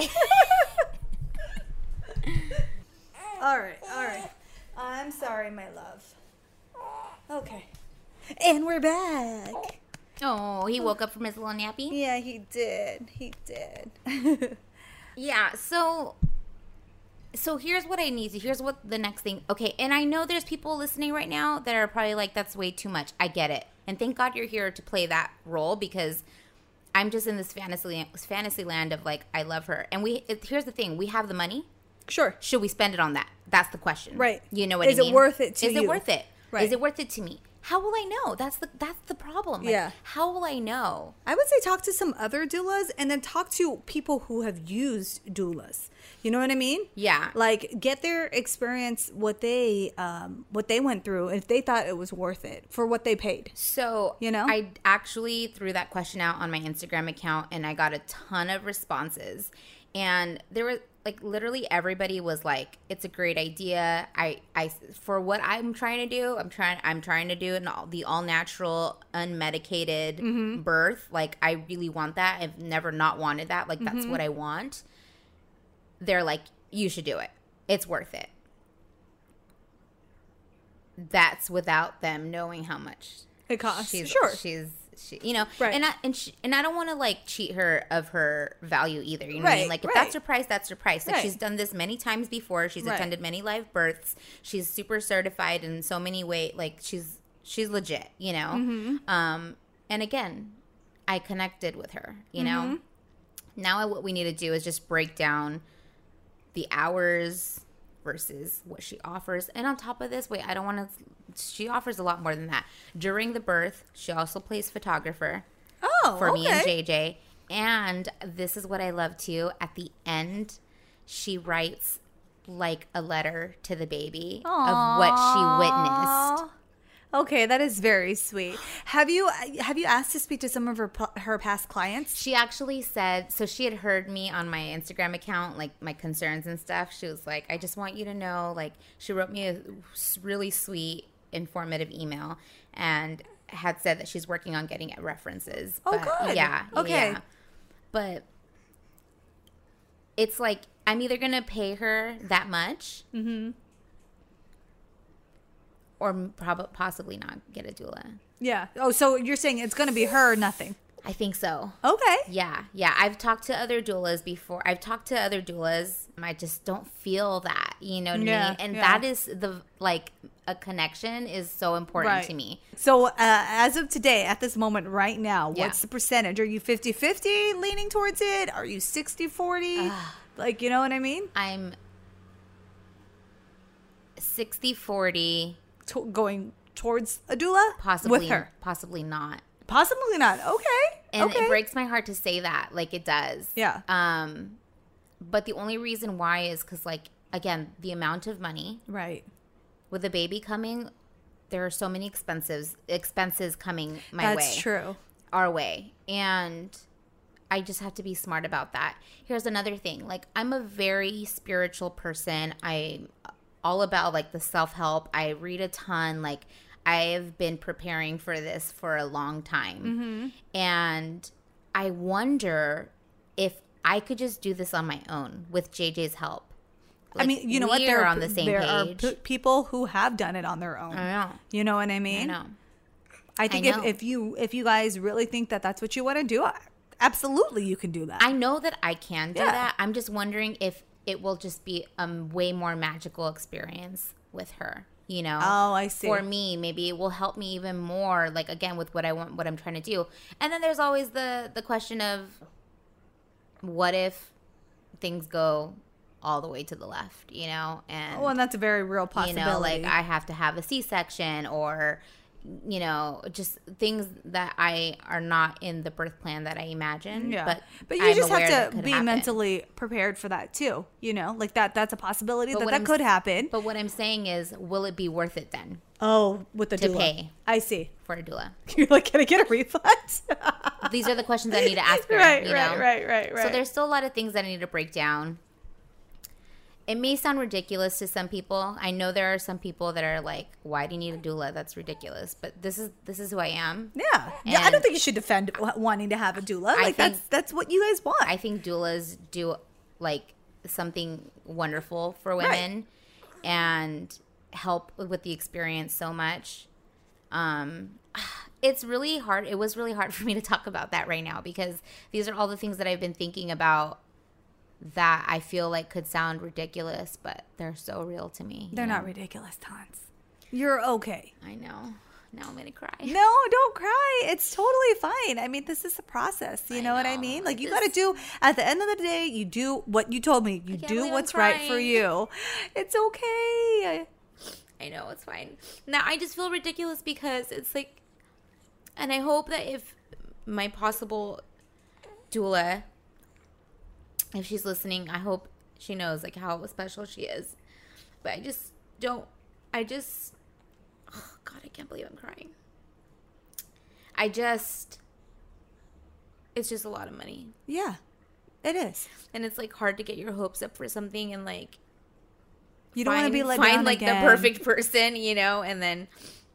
all right, all right. I'm sorry, my love. Okay, and we're back. Oh, he woke up from his little nappy. Yeah, he did. He did. Yeah. So. So here's what I need to. Here's what the next thing. Okay, and I know there's people listening right now that are probably like, "That's way too much." I get it, and thank God you're here to play that role because I'm just in this fantasy fantasy land of like, I love her, and we. It, here's the thing: we have the money, Sure. Should we spend it on that? That's the question. Right. You know what Is I it mean? worth it to Is you? it worth it? Right. Is it worth it to me? How will I know? That's the that's the problem. Like, Yeah. How will I know? I would say talk to some other doulas and then talk to people who have used doulas. You know what I mean? Yeah. Like get their experience, what they um, what they went through, if they thought it was worth it for what they paid. So, You know? I actually threw that question out on my Instagram account and I got a ton of responses. And there was like literally everybody was like, it's a great idea. I, I, for what I'm trying to do, I'm trying, I'm trying to do an all, the all natural, unmedicated Mm-hmm. birth. Like I really want that. I've never not wanted that. Like that's Mm-hmm. what I want. They're like, you should do it. It's worth it. That's without them knowing how much It costs. she's Sure. she's she, you know Right. and I and she, and I don't want to like cheat her of her value either, you know what I mean? Right, Like if right. that's her price, that's her price. Like Right. she's done this many times before. She's Right. attended many live births. She's super certified in so many ways. Like she's she's legit, you know. Mm-hmm. Um and again, I connected with her, you know. Mm-hmm. Now what we need to do is just break down the hours versus what she offers. And on top of this, wait, I don't want to, she offers a lot more than that. During the birth, she also plays photographer Oh, for me and okay. J J. And this is what I love too. At the end, she writes like a letter to the baby of what she witnessed. Okay, that is very sweet. Have you have you asked to speak to some of her p- her past clients? She actually said, so she had heard me on my Instagram account, like my concerns and stuff. She was like, I just want you to know, like, she wrote me a s- really sweet, informative email and had said that she's working on getting references. Oh, But, good. Yeah. Okay. Yeah. But it's like, I'm either going to pay her that much Mm-hmm. or probably possibly not get a doula. Yeah. Oh, so you're saying it's going to be her or nothing? I think so. Okay. Yeah, yeah. I've talked to other doulas before. I've talked to other doulas. I just don't feel that, you know what I Yeah, mean? And yeah. that is the, like, a connection is so important to me. So uh, as of today, at this moment right now, Yeah. what's the percentage? Are you fifty-fifty leaning towards it? Are you sixty forty? Like, you know what I mean? I'm sixty forty, To- going towards a doula? possibly, With her? possibly not. Possibly not. Okay. And okay. it breaks my heart to say that, like it does. Yeah. Um, but the only reason why is because, like, again, the amount of money Right. with a baby coming, there are so many expenses expenses coming my way. That's true. Our way. And I just have to be smart about that. Here's another thing. Like, I'm a very spiritual person. I'm all about, like, the self-help. I read a ton. Like, I've been preparing for this for a long time. Mm-hmm. And I wonder if I could just do this on my own with J J's help. I Like, mean, you know what? we There are are on the same there page. are p- people who have done it on their own. I know. You know what I I mean? know. I think I if, know. if you if you guys really think that that's what you want to do, absolutely you can do that. I know that I can do Yeah. that. I'm just wondering if it will just be a way more magical experience with her. You know? Oh, I see. For me, maybe it will help me even more. Like, again, with what I want, what I'm trying to do. And then there's always the the question of, what if things go all the way to the left? You know, and Oh, and that's a very real you possibility. know, like I have to have a C-section, or, you know, just things that I are not in the birth plan that I imagine. yeah, But but you I'm just aware have that to could be happen. mentally prepared for that too. You know, like that that's a possibility But that what that I'm could s- happen. But what I'm saying is, will it be worth it then Oh, with the to doula. pay. I see. for a doula? You're like, can I get a refund? These are the questions I need to ask her. right, you right, know? right, right, right. So there's still a lot of things that I need to break down. It may sound ridiculous to some people. I know there are some people that are like, "Why do you need a doula? That's ridiculous." But this is this is who I am. yeah, yeah. I And- don't think you should defend w- wanting to have a doula. I Like that's think- that's what you guys want. I think doulas do like something wonderful for women and help with the experience so much. Um, it's really hard. It was really hard for me to talk about that right now because these are all the things that I've been thinking about that I feel like could sound ridiculous, but they're so real to me. you They're not know? ridiculous, Tons. You're okay. I know. Now I'm gonna cry. No, don't cry. It's totally fine. I mean, this is the process. You know, know. what I mean? Like, I you just- got to do, at the end of the day, you do what you told me. You can't do believe I'm what's right for crying. you. It's okay. I know, it's fine. Now, I just feel ridiculous because it's like, and I hope that if my possible doula, if she's listening, I hope she knows, like, how special she is. But I just don't, I just, oh, God, I can't believe I'm crying. I just, it's just a lot of money. Yeah, it is. And it's, like, hard to get your hopes up for something and, like, You don't want to be let find down like again. the perfect person, you know, and then,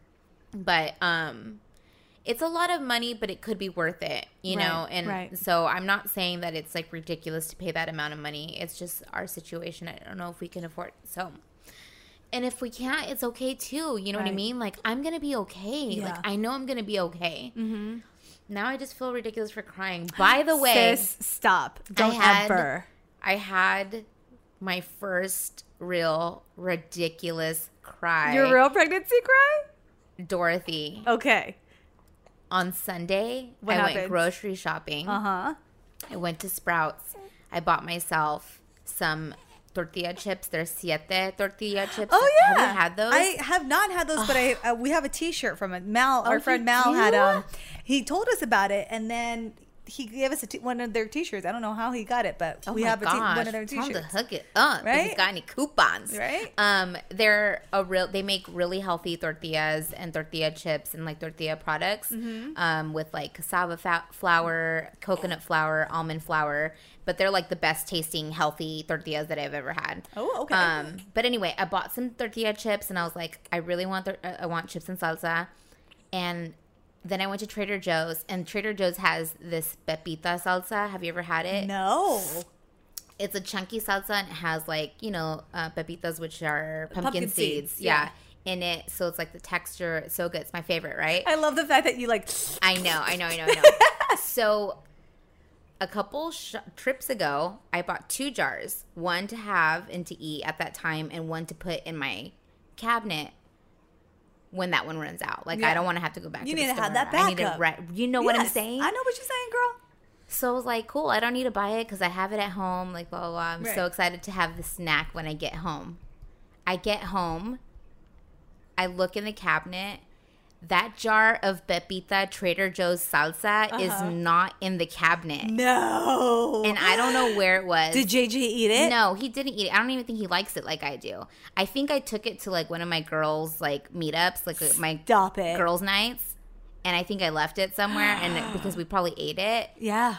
but um, it's a lot of money, but it could be worth it, you Right, know, and right. so I'm not saying that it's like ridiculous to pay that amount of money. It's just our situation. I don't know if we can afford it. So, and if we can't, it's okay too. You know what I Right. mean? Like, I'm gonna be okay. Yeah. Like, I know I'm gonna be okay. Mm-hmm. Now I just feel ridiculous for crying. By the way, Sis, stop. Don't had- ever. I had my first real ridiculous cry. Your real pregnancy cry? Dorothy. Okay. On Sunday, What I happened? went grocery shopping. Uh-huh. I went to Sprouts. I bought myself some tortilla chips. They're siete tortilla chips. Oh, yeah. Have you had those? I have not had those, but I uh, we have a T-shirt from it. Mal, Oh, our friend you Mal do? had um he told us about it, and then he gave us a t- one of their T-shirts. I don't know how he got it, but Oh we my have a t- gosh. one of their Tell 'em to T-shirts. hook it up. Right? If you got any coupons. Right? Um, they're a real. They make really healthy tortillas and tortilla chips and like tortilla products. Mm-hmm. Um, with like cassava fa- flour, coconut flour, almond flour. But they're like the best tasting healthy tortillas that I've ever had. Oh, okay. Um, but anyway, I bought some tortilla chips and I was like, I really want th- I want chips and salsa, and then I went to Trader Joe's, and Trader Joe's has this pepita salsa. Have you ever had it? No. It's a chunky salsa, and it has like, you know, uh, pepitas, which are pumpkin, Pumpkin seeds. seeds, Yeah. yeah. In it. So it's like the texture. It's so good. It's my favorite, right? I love the fact that you like. I know, I know, I know, I know. So a couple sh- trips ago, I bought two jars, one to have and to eat at that time, and one to put in my cabinet when that one runs out. Like, Yeah. I don't want to have to go back You to need the to have store. that I need to backup. re- You know what I'm Yes, saying? I know what you're saying, girl. So I was like, cool, I don't need to buy it because I have it at home. Like, blah, blah, blah. I'm Right. so excited to have the snack when I get home. I get home. I look in the cabinet. That jar of Pepita Trader Joe's salsa is not in the cabinet. No. And I don't know where it was. Did J J eat it? No, he didn't eat it. I don't even think he likes it like I do. I think I took it to like one of my girls' like meetups, like my Stop it. girls' nights. And I think I left it somewhere and because we probably ate it. Yeah.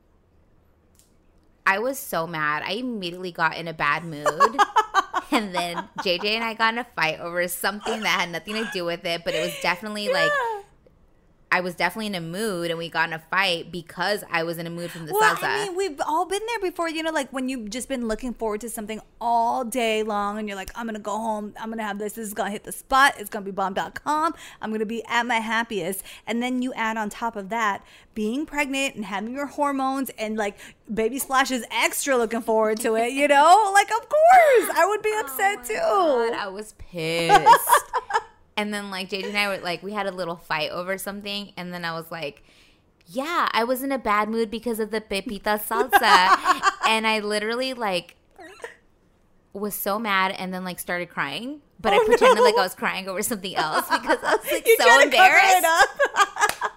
I was so mad. I immediately got in a bad mood. And then J J and I got in a fight over something that had nothing to do with it, but it was definitely like, I was definitely in a mood and we got in a fight because I was in a mood from the Well, salsa. I mean, we've all been there before, you know, like when you've just been looking forward to something all day long and you're like, I'm going to go home. I'm going to have this. This is going to hit the spot. It's going to be bomb dot com. I'm going to be at my happiest. And then you add on top of that being pregnant and having your hormones and like baby Splash is extra looking forward to it, you know? Like, of course, I would be upset too. God, I was pissed. And then like J J and I were like, we had a little fight over something. And then I was like, yeah, I was in a bad mood because of the pepita salsa. And I literally like was so mad and then like started crying. But I Oh, pretended no. like I was crying over something else because I was like You so tried to cover it embarrassed. up.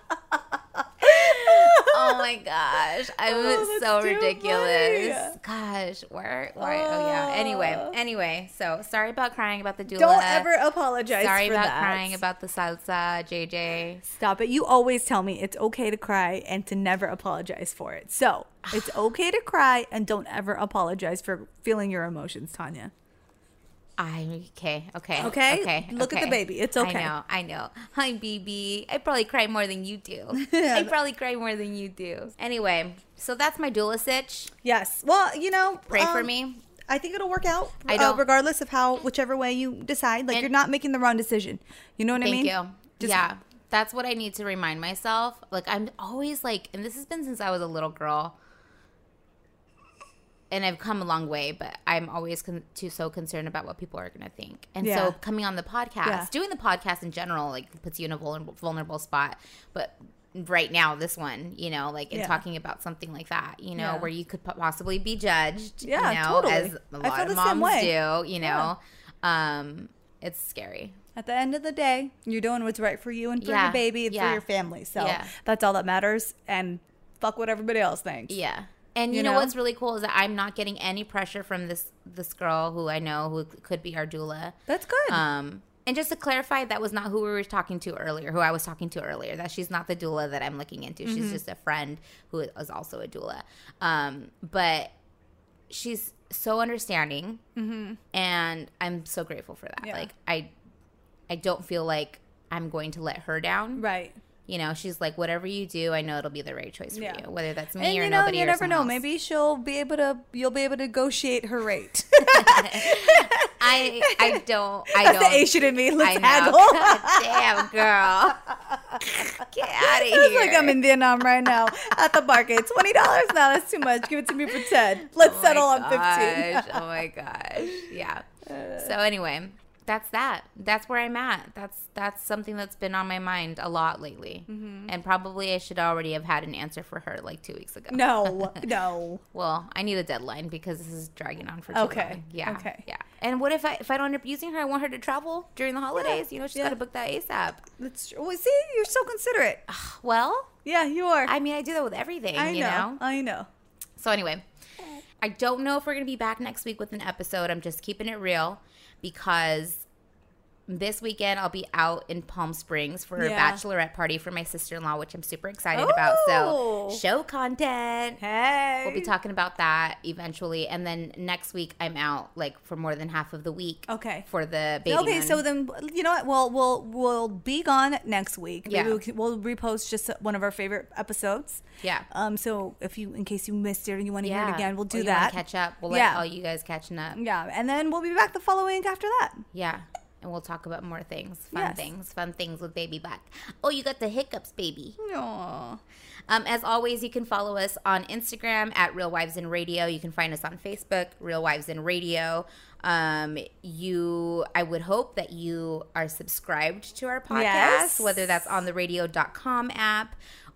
Oh my gosh. I was Oh, so that's too ridiculous. funny. Gosh, where why oh yeah. Anyway, anyway, so sorry about crying about the doula. Don't ever apologize Sorry for about that. crying about the salsa, J J. Stop it. You always tell me it's okay to cry and to never apologize for it. So it's okay to cry and don't ever apologize for feeling your emotions, Tanya. I okay, okay, Okay? okay. Look at the okay. baby. It's okay. I know, I know. Hi, B B. I probably cry more than you do. I probably cry more than you do. Anyway, so that's my doula sitch. Yes. Well, you know, Pray for um, me. I think it'll work out. I uh, don't- regardless of how, whichever way you decide. Like, And- you're not making the wrong decision. You know what I Thank mean? you. Just- yeah, that's what I need to remind myself. Like I'm always like, and this has been since I was a little girl. and I've come a long way, but I'm always con- too so concerned about what people are going to think. And Yeah. so coming on the podcast, Yeah. doing the podcast in general, like puts you in a vulnerable, vulnerable spot. But right now, this one, you know, like in Yeah. talking about something like that, you know, Yeah. where you could po- possibly be judged, Yeah, you know, totally. as a I lot feel of the same moms way. do, you know, um, it's scary. At the end of the day, you're doing what's right for you and for Yeah. your baby and Yeah. for your family. So Yeah. that's all that matters. And fuck what everybody else thinks. Yeah. And you, You know, know? what's really cool is that I'm not getting any pressure from this this girl who I know who could be our doula. That's good. Um, and just to clarify, that was not who we were talking to earlier, who I was talking to earlier. That she's not the doula that I'm looking into. Mm-hmm. She's just a friend who is also a doula. Um, but she's so understanding, Mm-hmm. and I'm so grateful for that. Yeah. Like I, I don't feel like I'm going to let her down. right. You know, she's like, whatever you do, I know it'll be the right choice for Yeah. you, whether that's me And or you know, nobody you or never someone know. else. Maybe she'll be able to. You'll be able to negotiate her rate. I I don't I That's don't the Asian in me. Let's I know. haggle. God damn, girl. Get out of here. It's like I'm in Vietnam right now at the market. Twenty dollars? No, that's too much. Give it to me for ten. Let's Oh my settle on fifteen. gosh. Oh my gosh. Yeah. So anyway, that's that. That's where I'm at. That's that's something that's been on my mind a lot lately. Mm-hmm. And probably I should already have had an answer for her like two weeks ago. No, no. Well, I need a deadline because this is dragging on for too Okay, long. Yeah. okay. Yeah. And what if I if I don't end up using her? I want her to travel during the holidays. You know, she's yeah. got to book that ASAP. That's true. Well, see, you're so considerate. Well, Yeah, you are. I mean, I do that with everything. I you know. know. I know. So anyway, I don't know if we're going to be back next week with an episode. I'm just keeping it real because this weekend I'll be out in Palm Springs for a Yeah. bachelorette party for my sister-in-law, which I'm super excited about. So Oh. show content. Hey. We'll be talking about that eventually. And then next week I'm out like for more than half of the week. Okay. For the baby. Okay, moon. so then you know what? Well, we'll we'll be gone next week. Maybe Yeah. we'll, we'll repost just one of our favorite episodes. Yeah. Um. So if you, in case you missed it and you want to hear Yeah. it again, we'll Or do you that. wanna catch up. We'll Yeah. let all you guys catching up. Yeah, and then we'll be back the following week after that. Yeah. And we'll talk about more things, fun Yes. things, fun things with baby back. Oh, you got the hiccups, baby. Aww. Um, as always, you can follow us on Instagram at Real Wives in Radio. You can find us on Facebook, Real Wives in Radio. Um, you, I would hope that you are subscribed to our podcast, Yes. whether that's on the radio dot com app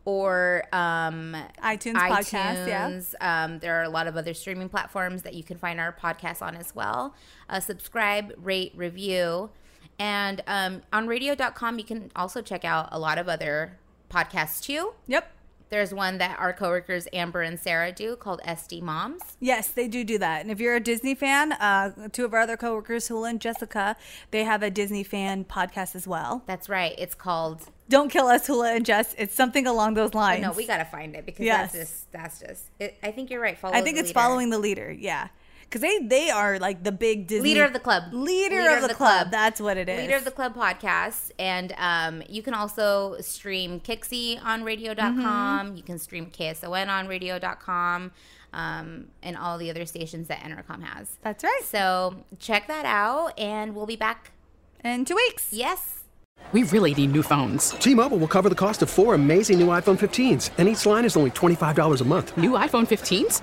or um, iTunes podcast, yeah. iTunes. Um, there are a lot of other streaming platforms that you can find our podcast on as well. Uh, subscribe, rate, review. And um, on radio dot com, you can also check out a lot of other podcasts too. Yep. There's one that our coworkers Amber and Sarah do called S D Moms. Yes, they do do that. And if you're a Disney fan, uh, two of our other coworkers, Hula and Jessica, they have a Disney fan podcast as well. That's right. It's called. Don't kill us, Hula and Jess. It's something along those Oh, lines. no, we gotta find it because Yes. that's just that's just. It, I think you're right. Follow. I think the it's leader. following the leader. Yeah. Because they, they are like the big Disney. Leader of the club. Leader, of, the, club. That's what it is. Leader of the Club podcast. And um, you can also stream Kixie on radio dot com. Mm-hmm. You can stream K S O N on radio dot com. Um, and all the other stations that Entercom has. That's right. So check that out, and we'll be back. In two weeks. Yes. We really need new phones. T-Mobile will cover the cost of four amazing new iPhone fifteens, and each line is only twenty-five dollars a month. New iPhone fifteens?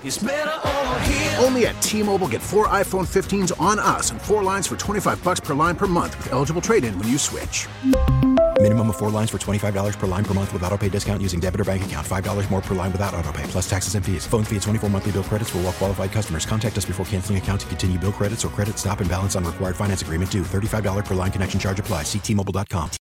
Only at T-Mobile, get four iPhone fifteens on us and four lines for twenty-five bucks per line per month with eligible trade-in when you switch. Minimum of four lines for twenty-five dollars per line per month with autopay discount using debit or bank account. five dollars more per line without autopay, plus taxes and fees. Phone fee at twenty-four monthly bill credits for well-qualified customers. Contact us before canceling account to continue bill credits or credit stop and balance on required finance agreement due. thirty-five dollars per line connection charge applies. See T Mobile dot com.